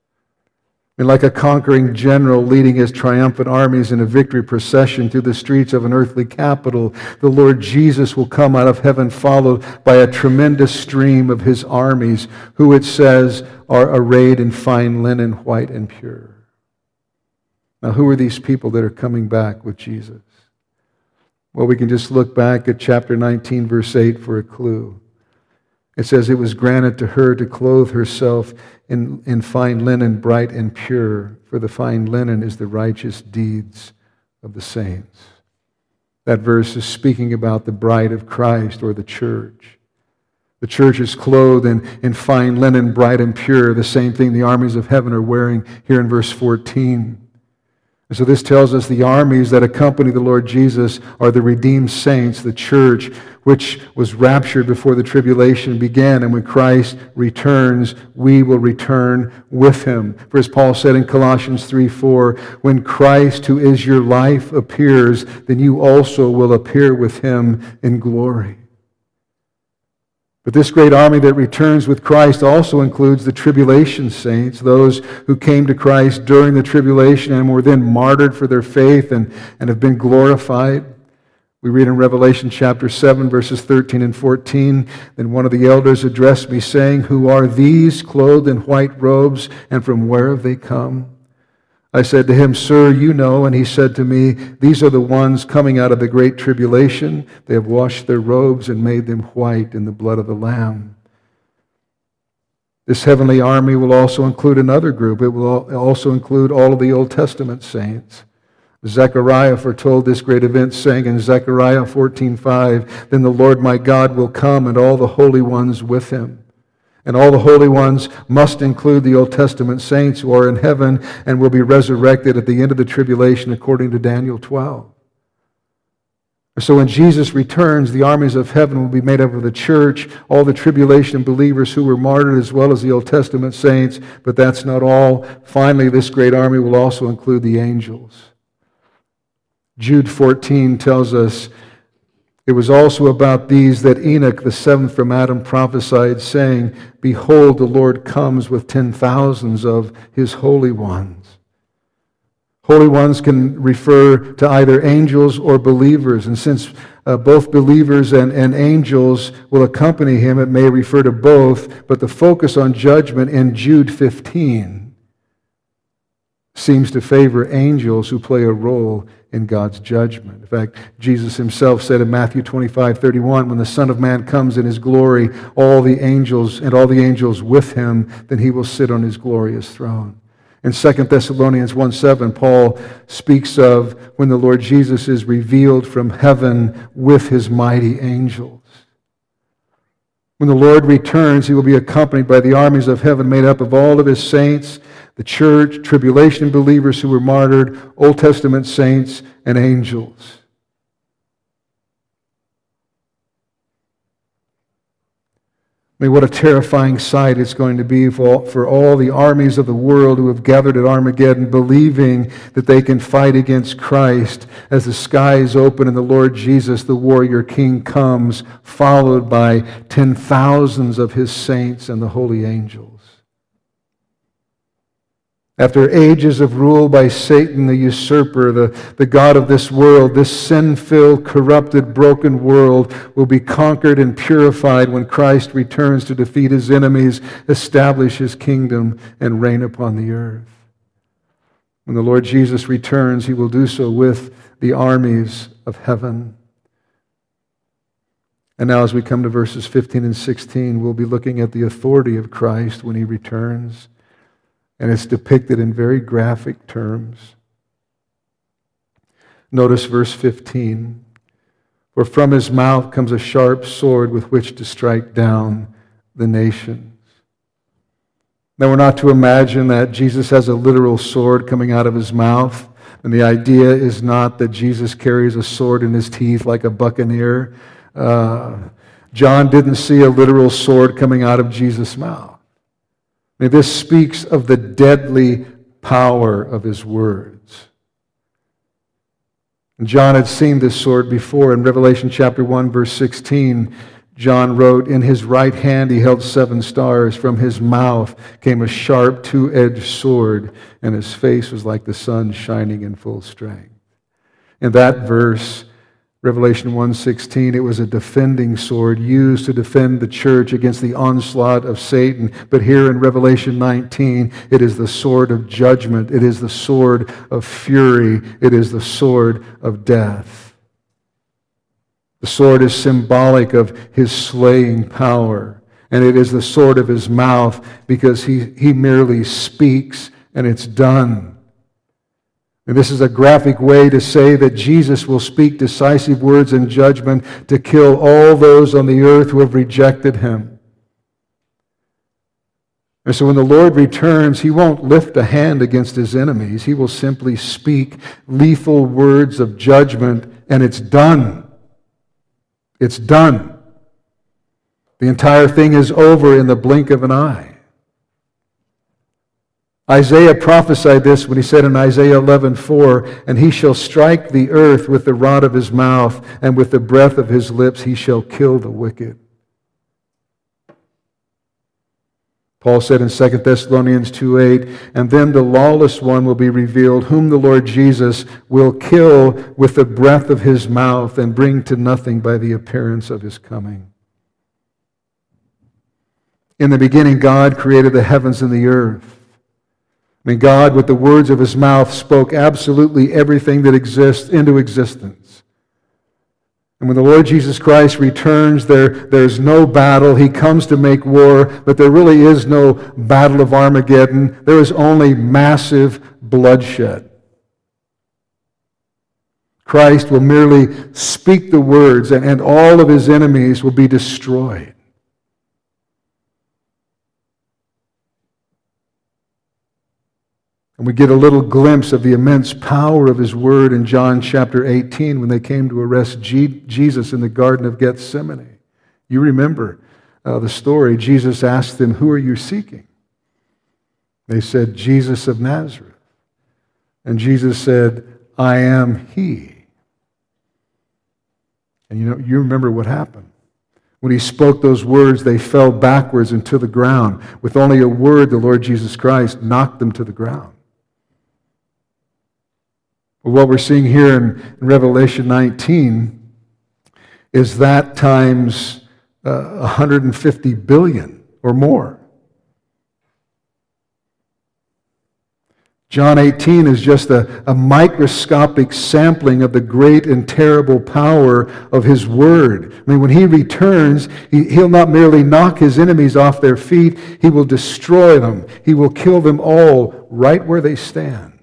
And like a conquering general leading his triumphant armies in a victory procession through the streets of an earthly capital, the Lord Jesus will come out of heaven followed by a tremendous stream of His armies, who, it says, are arrayed in fine linen, white and pure. Now, who are these people that are coming back with Jesus? Well, we can just look back at chapter nineteen, verse eight for a clue. It says, "It was granted to her to clothe herself in, in fine linen, bright and pure, for the fine linen is the righteous deeds of the saints." That verse is speaking about the bride of Christ, or the church. The church is clothed in, in fine linen, bright and pure, the same thing the armies of heaven are wearing here in verse fourteen. And so this tells us the armies that accompany the Lord Jesus are the redeemed saints, the church, which was raptured before the tribulation began. And when Christ returns, we will return with Him. For as Paul said in Colossians three four, "When Christ, who is your life, appears, then you also will appear with Him in glory." But this great army that returns with Christ also includes the tribulation saints, those who came to Christ during the tribulation and were then martyred for their faith and, and have been glorified. We read in Revelation chapter seven, verses thirteen and fourteen, "Then one of the elders addressed me, saying, 'Who are these clothed in white robes, and from where have they come?' I said to him, 'Sir, you know.' And he said to me, 'These are the ones coming out of the great tribulation. They have washed their robes and made them white in the blood of the Lamb.'" This heavenly army will also include another group. It will also include all of the Old Testament saints. Zechariah foretold this great event, saying in Zechariah fourteen five, "Then the Lord my God will come, and all the holy ones with Him." And all the holy ones must include the Old Testament saints who are in heaven and will be resurrected at the end of the tribulation according to Daniel twelve. So when Jesus returns, the armies of heaven will be made up of the church, all the tribulation believers who were martyred, as well as the Old Testament saints. But that's not all. Finally, this great army will also include the angels. Jude fourteen tells us, it was also about these that Enoch, the seventh from Adam, prophesied, saying, Behold, the Lord comes with ten thousands of his holy ones. Holy ones can refer to either angels or believers, and since uh, both believers and, and angels will accompany him, it may refer to both, but the focus on judgment in Jude fifteen seems to favor angels who play a role in God's judgment. In fact, Jesus himself said in Matthew twenty-five thirty-one, when the Son of Man comes in his glory, all the angels and all the angels with him, then he will sit on his glorious throne. In Second Thessalonians one seven, Paul speaks of when the Lord Jesus is revealed from heaven with his mighty angels. When the Lord returns, he will be accompanied by the armies of heaven made up of all of his saints, the church, tribulation believers who were martyred, Old Testament saints, and angels. I mean, what a terrifying sight it's going to be for all, for all the armies of the world who have gathered at Armageddon, believing that they can fight against Christ as the skies open and the Lord Jesus, the warrior king, comes, followed by ten thousands of his saints and the holy angels. After ages of rule by Satan, the usurper, the, the god of this world, this sin-filled, corrupted, broken world will be conquered and purified when Christ returns to defeat his enemies, establish his kingdom, and reign upon the earth. When the Lord Jesus returns, he will do so with the armies of heaven. And now as we come to verses fifteen and sixteen, we'll be looking at the authority of Christ when he returns. And it's depicted in very graphic terms. Notice verse fifteen. For from his mouth comes a sharp sword with which to strike down the nations. Now we're not to imagine that Jesus has a literal sword coming out of his mouth. And the idea is not that Jesus carries a sword in his teeth like a buccaneer. Uh, John didn't see a literal sword coming out of Jesus' mouth. I mean, this speaks of the deadly power of his words. And John had seen this sword before. In Revelation chapter one, verse sixteen, John wrote, In his right hand he held seven stars. From his mouth came a sharp two-edged sword, and his face was like the sun shining in full strength. In that verse, Revelation one sixteen, it was a defending sword used to defend the church against the onslaught of Satan. But here in Revelation nineteen, it is the sword of judgment. It is the sword of fury. It is the sword of death. The sword is symbolic of his slaying power. And it is the sword of his mouth because he, he merely speaks and it's done. And this is a graphic way to say that Jesus will speak decisive words in judgment to kill all those on the earth who have rejected him. And so when the Lord returns, he won't lift a hand against his enemies. He will simply speak lethal words of judgment, and it's done. It's done. The entire thing is over in the blink of an eye. Isaiah prophesied this when he said in Isaiah eleven four, And he shall strike the earth with the rod of his mouth, and with the breath of his lips he shall kill the wicked. Paul said in Second Thessalonians two eight, And then the lawless one will be revealed, whom the Lord Jesus will kill with the breath of his mouth, and bring to nothing by the appearance of his coming. In the beginning, God created the heavens and the earth. I mean, God, with the words of his mouth, spoke absolutely everything that exists into existence. And when the Lord Jesus Christ returns, there, there's no battle. He comes to make war, but there really is no battle of Armageddon. There is only massive bloodshed. Christ will merely speak the words, and, and all of his enemies will be destroyed. And we get a little glimpse of the immense power of his word in John chapter eighteen when they came to arrest G- Jesus in the Garden of Gethsemane. You remember uh, the story. Jesus asked them, Who are you seeking? They said, Jesus of Nazareth. And Jesus said, I am he. And you know, you remember what happened. When he spoke those words, they fell backwards into the ground. With only a word, the Lord Jesus Christ knocked them to the ground. But what we're seeing here in, in Revelation nineteen is that times uh, one hundred fifty billion or more. John eighteen is just a, a microscopic sampling of the great and terrible power of his word. I mean, when he returns, he, he'll not merely knock his enemies off their feet, he will destroy them. He will kill them all right where they stand.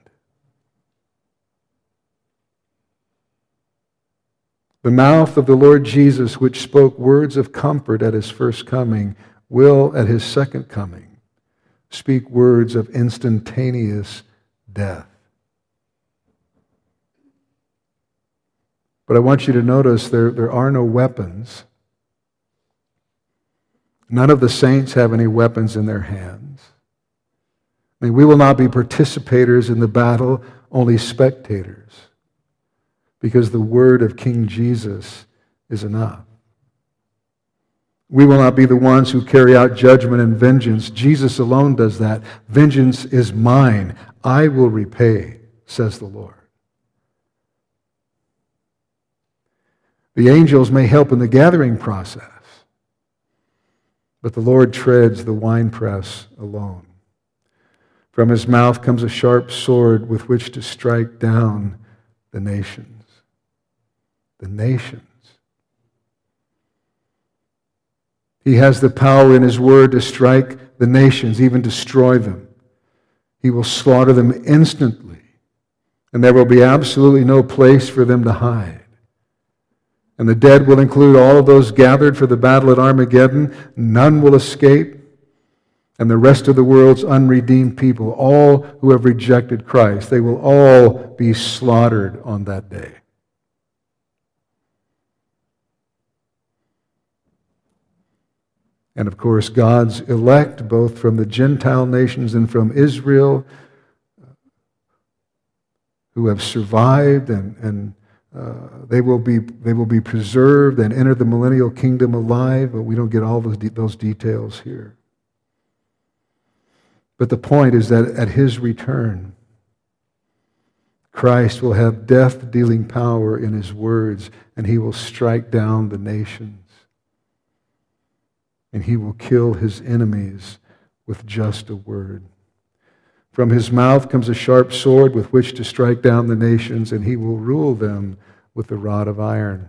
The mouth of the Lord Jesus, which spoke words of comfort at his first coming, will at his second coming speak words of instantaneous death. But I want you to notice there, there are no weapons. None of the saints have any weapons in their hands. I mean, we will not be participators in the battle, only spectators, because the word of King Jesus is enough. We will not be the ones who carry out judgment and vengeance. Jesus alone does that. Vengeance is mine. I will repay, says the Lord. The angels may help in the gathering process, but the Lord treads the winepress alone. From his mouth comes a sharp sword with which to strike down the nations. The nations. He has the power in his word to strike the nations, even destroy them. He will slaughter them instantly, and there will be absolutely no place for them to hide. And the dead will include all of those gathered for the battle at Armageddon. None will escape. And the rest of the world's unredeemed people, all who have rejected Christ, they will all be slaughtered on that day. And of course, God's elect, both from the Gentile nations and from Israel, who have survived and, and uh, they will be they will be preserved and enter the millennial kingdom alive, but we don't get all those, de- those details here. But the point is that at his return, Christ will have death-dealing power in his words, and he will strike down the nations. And he will kill his enemies with just a word. From his mouth comes a sharp sword with which to strike down the nations, and he will rule them with a rod of iron.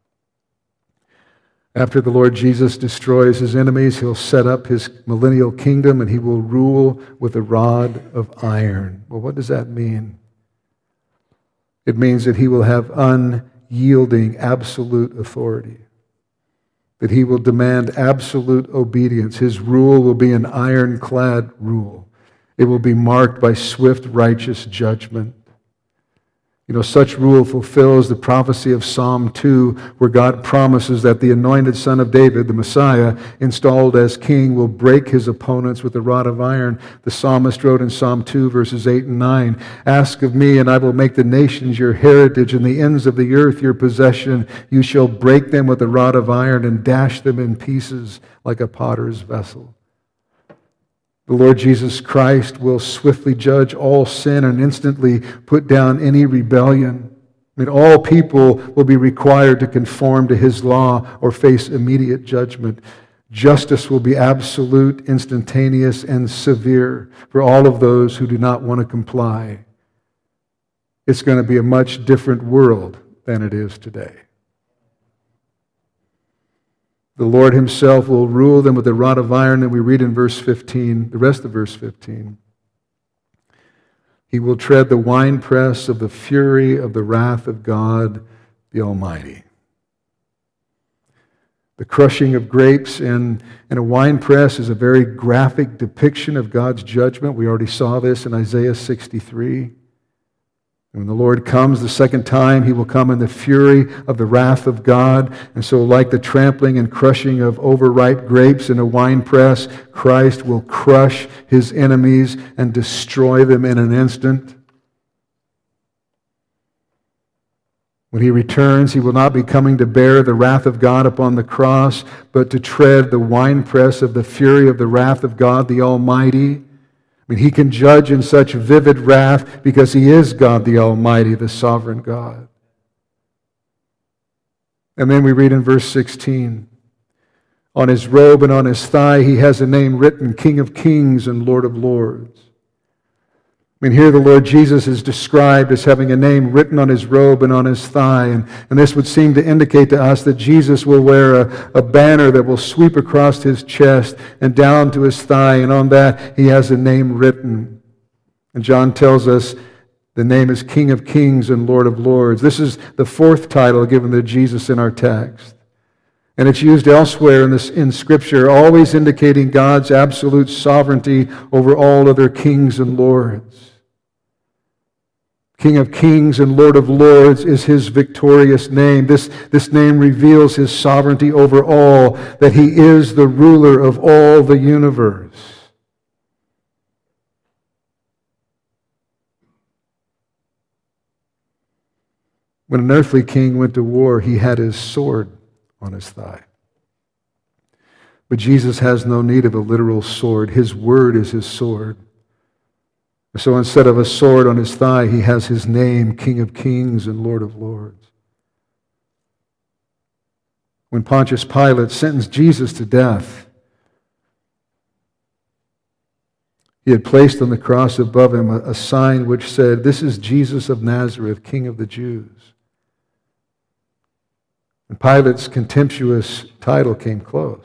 After the Lord Jesus destroys his enemies, he'll set up his millennial kingdom, and he will rule with a rod of iron. Well, what does that mean? It means that he will have unyielding, absolute authority. That he will demand absolute obedience. His rule will be an ironclad rule. It will be marked by swift, righteous judgment. You know, such rule fulfills the prophecy of Psalm two, where God promises that the anointed son of David, the Messiah, installed as king, will break his opponents with a rod of iron. The psalmist wrote in Psalm two, verses eight and nine, "Ask of me, and I will make the nations your heritage, and the ends of the earth your possession. You shall break them with a rod of iron and dash them in pieces like a potter's vessel." The Lord Jesus Christ will swiftly judge all sin and instantly put down any rebellion. I mean, all people will be required to conform to his law or face immediate judgment. Justice will be absolute, instantaneous, and severe for all of those who do not want to comply. It's going to be a much different world than it is today. The Lord himself will rule them with a rod of iron, and we read in verse fifteen, the rest of verse fifteen. He will tread the winepress of the fury of the wrath of God the Almighty. The crushing of grapes in, in a winepress is a very graphic depiction of God's judgment. We already saw this in Isaiah sixty-three. When the Lord comes the second time, he will come in the fury of the wrath of God. And so like the trampling and crushing of overripe grapes in a winepress, Christ will crush his enemies and destroy them in an instant. When he returns, he will not be coming to bear the wrath of God upon the cross, but to tread the winepress of the fury of the wrath of God the Almighty. I mean, he can judge in such vivid wrath because he is God the Almighty, the sovereign God. And then we read in verse sixteen, on his robe and on his thigh he has a name written, King of Kings and Lord of Lords. I mean, here the Lord Jesus is described as having a name written on his robe and on his thigh. And, and this would seem to indicate to us that Jesus will wear a, a banner that will sweep across his chest and down to his thigh. And on that, he has a name written. And John tells us the name is King of Kings and Lord of Lords. This is the fourth title given to Jesus in our text. And it's used elsewhere in, this, in Scripture, always indicating God's absolute sovereignty over all other kings and lords. King of Kings and Lord of Lords is his victorious name. This, this name reveals his sovereignty over all, that he is the ruler of all the universe. When an earthly king went to war, he had his sword on his thigh. But Jesus has no need of a literal sword. His word is his sword. So instead of a sword on his thigh, he has his name, King of Kings and Lord of Lords. When Pontius Pilate sentenced Jesus to death, he had placed on the cross above him a, a sign which said, "This is Jesus of Nazareth, King of the Jews." And Pilate's contemptuous title came close.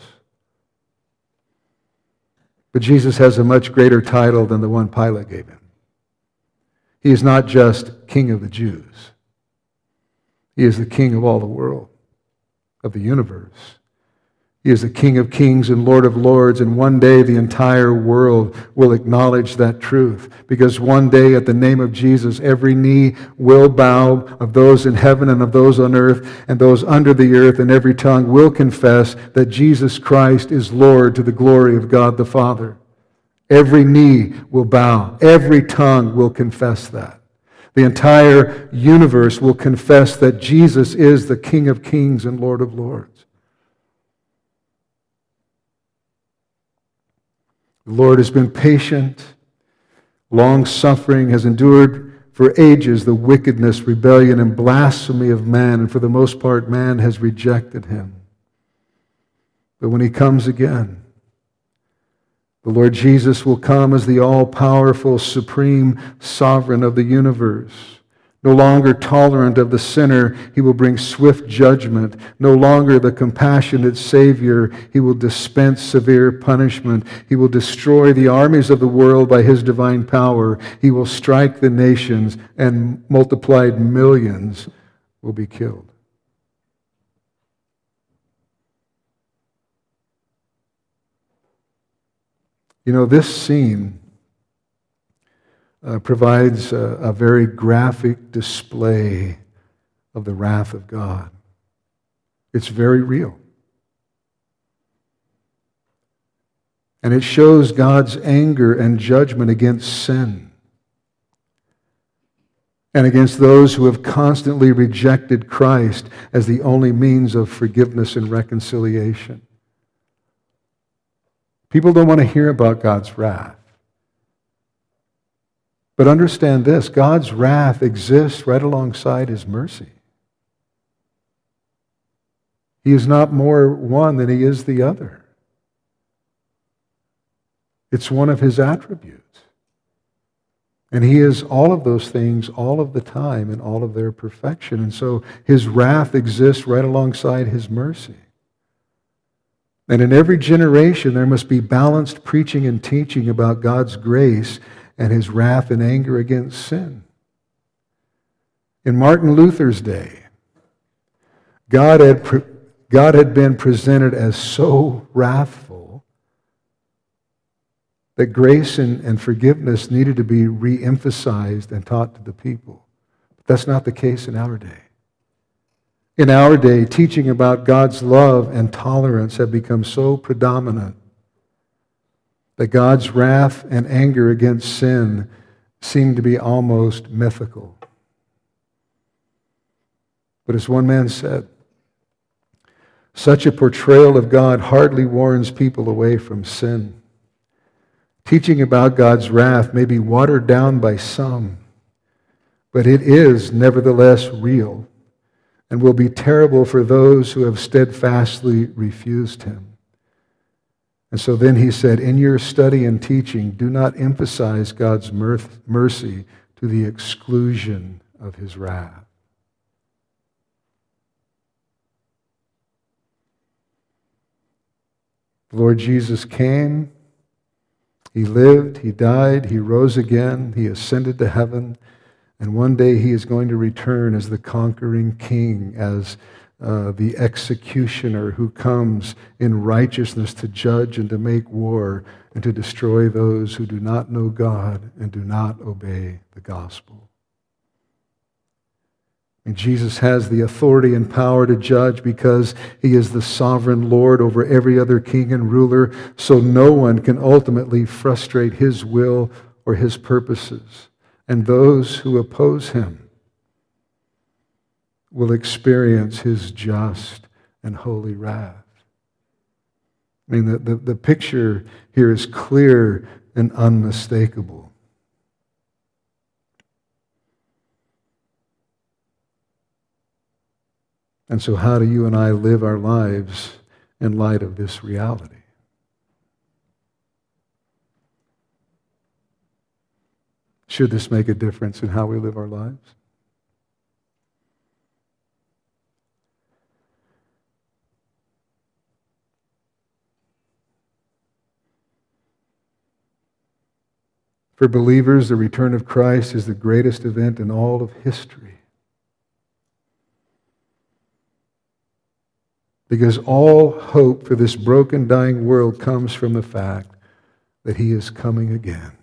But Jesus has a much greater title than the one Pilate gave him. He is not just King of the Jews. He is the King of all the world, of the universe. He is the King of Kings and Lord of Lords, and one day the entire world will acknowledge that truth, because one day at the name of Jesus, every knee will bow, of those in heaven and of those on earth and those under the earth, and every tongue will confess that Jesus Christ is Lord to the glory of God the Father. Every knee will bow. Every tongue will confess that. The entire universe will confess that Jesus is the King of Kings and Lord of Lords. The Lord has been patient, long-suffering, has endured for ages the wickedness, rebellion, and blasphemy of man, and for the most part, man has rejected him. But when he comes again, the Lord Jesus will come as the all-powerful, supreme sovereign of the universe. No longer tolerant of the sinner, he will bring swift judgment. No longer the compassionate Savior, he will dispense severe punishment. He will destroy the armies of the world by his divine power. He will strike the nations, and multiplied millions will be killed. You know, this scene uh, provides a, a very graphic display of the wrath of God. It's very real. And it shows God's anger and judgment against sin and against those who have constantly rejected Christ as the only means of forgiveness and reconciliation. People don't want to hear about God's wrath. But understand this, God's wrath exists right alongside his mercy. He is not more one than he is the other. It's one of his attributes. And he is all of those things all of the time in all of their perfection. And so his wrath exists right alongside his mercy. And in every generation, there must be balanced preaching and teaching about God's grace and his wrath and anger against sin. In Martin Luther's day, God had, pre- God had been presented as so wrathful that grace and, and forgiveness needed to be re-emphasized and taught to the people. But that's not the case in our day. In our day, teaching about God's love and tolerance have become so predominant that God's wrath and anger against sin seem to be almost mythical. But as one man said, such a portrayal of God hardly warns people away from sin. Teaching about God's wrath may be watered down by some, but it is nevertheless real and will be terrible for those who have steadfastly refused him. And so then he said, in your study and teaching, do not emphasize God's mercy to the exclusion of his wrath. The Lord Jesus came, he lived, he died, he rose again, he ascended to heaven, and one day he is going to return as the conquering king, as uh, the executioner who comes in righteousness to judge and to make war and to destroy those who do not know God and do not obey the gospel. And Jesus has the authority and power to judge because he is the sovereign Lord over every other king and ruler, so no one can ultimately frustrate his will or his purposes. And those who oppose him will experience his just and holy wrath. I mean, the, the, the picture here is clear and unmistakable. And so how do you and I live our lives in light of this reality? Should this make a difference in how we live our lives? For believers, the return of Christ is the greatest event in all of history. Because all hope for this broken, dying world comes from the fact that he is coming again.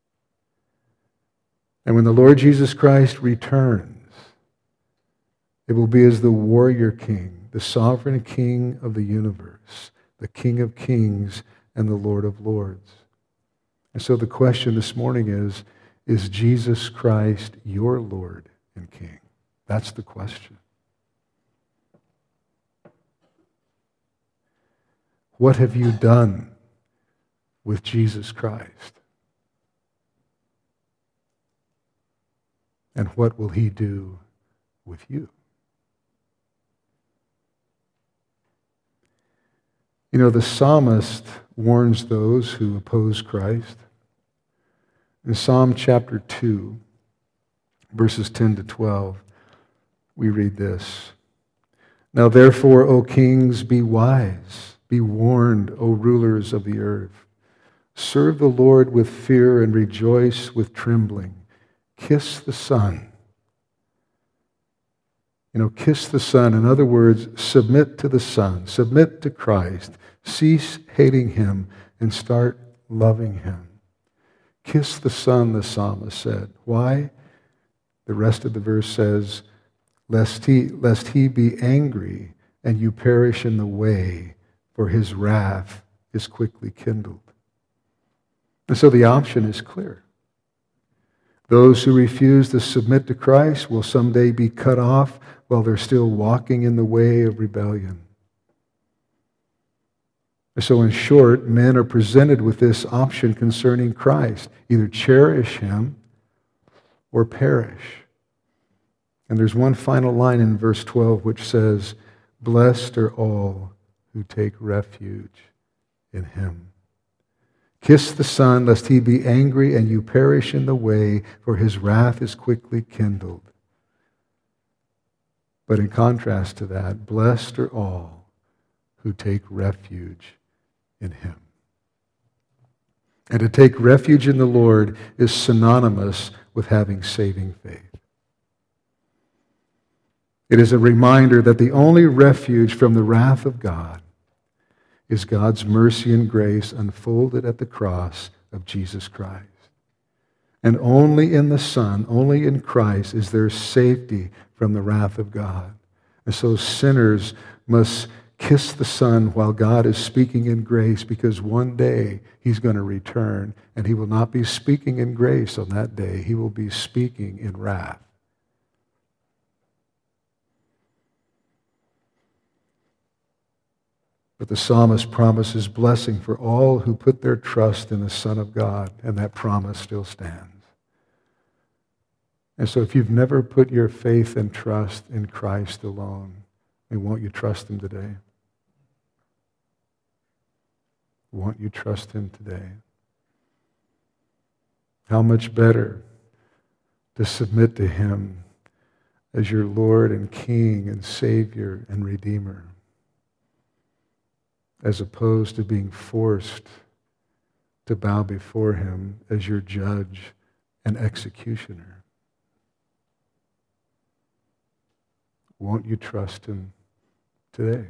And when the Lord Jesus Christ returns, it will be as the warrior king, the sovereign king of the universe, the King of kings and the Lord of lords. And so the question this morning is, is Jesus Christ your Lord and King? That's the question. What have you done with Jesus Christ? And what will he do with you? You know, the psalmist warns those who oppose Christ. In Psalm chapter two, verses ten to twelve, we read this. Now therefore, O kings, be wise. Be warned, O rulers of the earth. Serve the Lord with fear and rejoice with trembling. Kiss the Son. You know, kiss the Son. In other words, submit to the Son. Submit to Christ. Cease hating him and start loving him. Kiss the Son, the psalmist said. Why? The rest of the verse says, lest he, lest he be angry and you perish in the way, for his wrath is quickly kindled. And so the option is clear. Those who refuse to submit to Christ will someday be cut off while they're still walking in the way of rebellion. So in short, men are presented with this option concerning Christ. Either cherish him or perish. And there's one final line in verse twelve which says, blessed are all who take refuge in him. Kiss the Son, lest he be angry and you perish in the way, for his wrath is quickly kindled. But in contrast to that, blessed are all who take refuge in him. And to take refuge in the Lord is synonymous with having saving faith. It is a reminder that the only refuge from the wrath of God is God's mercy and grace unfolded at the cross of Jesus Christ. And only in the Son, only in Christ is there safety from the wrath of God. And so sinners must kiss the Son while God is speaking in grace, because one day he's going to return and he will not be speaking in grace on that day. He will be speaking in wrath. But the psalmist promises blessing for all who put their trust in the Son of God, and that promise still stands. And so if you've never put your faith and trust in Christ alone, then won't you trust him today? Won't you trust him today? How much better to submit to him as your Lord and King and Savior and Redeemer, as opposed to being forced to bow before him as your judge and executioner. Won't you trust him today?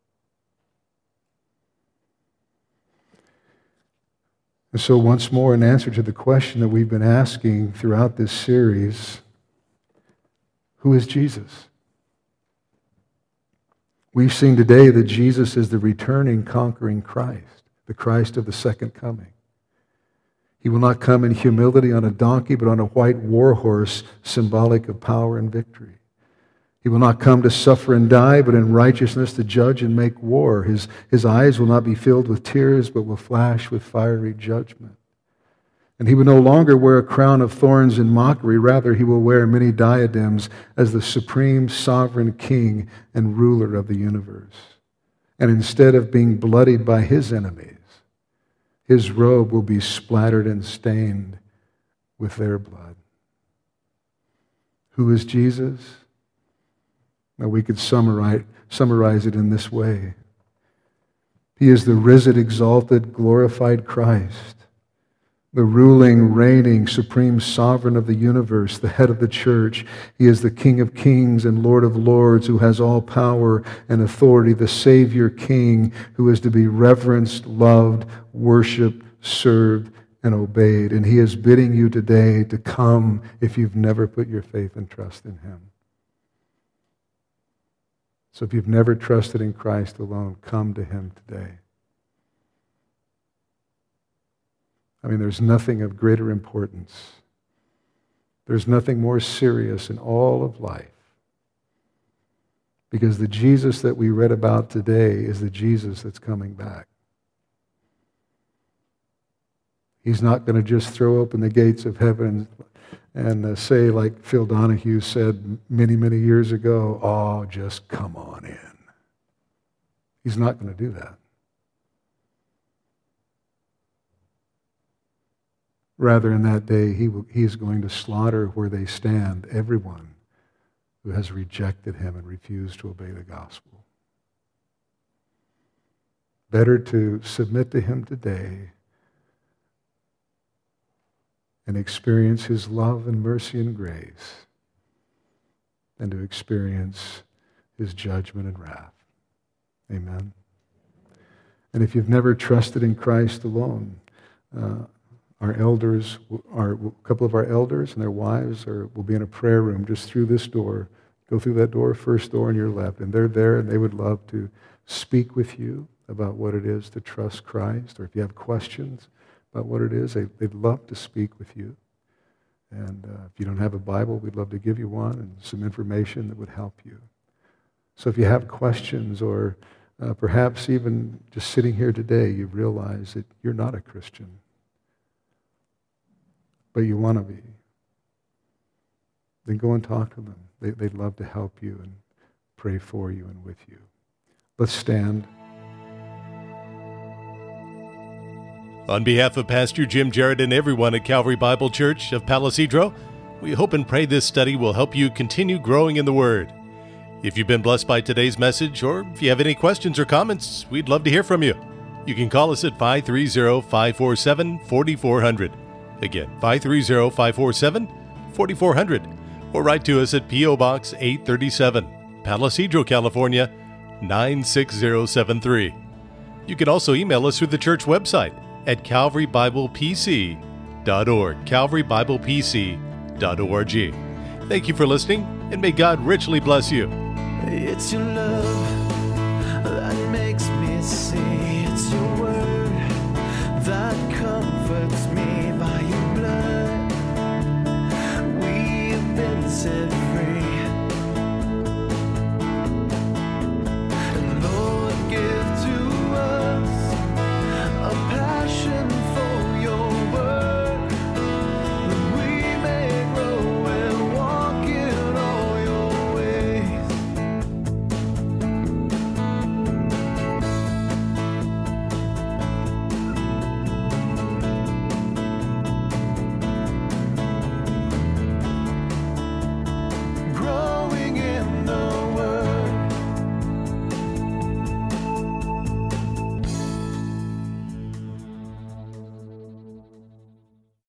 And so once more, in answer to the question that we've been asking throughout this series, who is Jesus? We've seen today that Jesus is the returning, conquering Christ, the Christ of the second coming. He will not come in humility on a donkey, but on a white war horse, symbolic of power and victory. He will not come to suffer and die, but in righteousness to judge and make war. His, his eyes will not be filled with tears, but will flash with fiery judgment. And he will no longer wear a crown of thorns in mockery. Rather, he will wear many diadems as the supreme sovereign king and ruler of the universe. And instead of being bloodied by his enemies, his robe will be splattered and stained with their blood. Who is Jesus? Now, we could summarize, summarize it in this way. He is the risen, exalted, glorified Christ, the ruling, reigning, supreme sovereign of the universe, the head of the church. He is the King of kings and Lord of lords who has all power and authority, the Savior King who is to be reverenced, loved, worshiped, served, and obeyed. And he is bidding you today to come if you've never put your faith and trust in him. So if you've never trusted in Christ alone, come to him today. I mean, there's nothing of greater importance. There's nothing more serious in all of life. Because the Jesus that we read about today is the Jesus that's coming back. He's not going to just throw open the gates of heaven and uh, say, like Phil Donahue said many, many years ago, oh, just come on in. He's not going to do that. Rather, in that day, he, will, he is going to slaughter where they stand everyone who has rejected him and refused to obey the gospel. Better to submit to him today and experience his love and mercy and grace than to experience his judgment and wrath. Amen. And if you've never trusted in Christ alone, uh, our elders, our, a couple of our elders and their wives are, will be in a prayer room just through this door. Go through that door, first door on your left, and they're there and they would love to speak with you about what it is to trust Christ, or if you have questions about what it is, they, they'd love to speak with you. And uh, if you don't have a Bible, we'd love to give you one and some information that would help you. So if you have questions, or uh, perhaps even just sitting here today, you realize that you're not a Christian, but you want to be, then go and talk to them. They, they'd love to help you and pray for you and with you. Let's stand. On behalf of Pastor Jim Jarrett and everyone at Calvary Bible Church of Palo Cedro, we hope and pray this study will help you continue growing in the Word. If you've been blessed by today's message, or if you have any questions or comments, we'd love to hear from you. You can call us at five three zero, five four seven, four four zero zero. Again, five three zero, five four seven, four four zero zero. Or write to us at P O Box eight thirty-seven, Palo Cedro, California, nine six zero seven three. You can also email us through the church website at calvary bible p c dot org, calvary bible p c dot org. Thank you for listening, and may God richly bless you. It's your love that makes me see. It's your word that comforts me. By your blood we've been set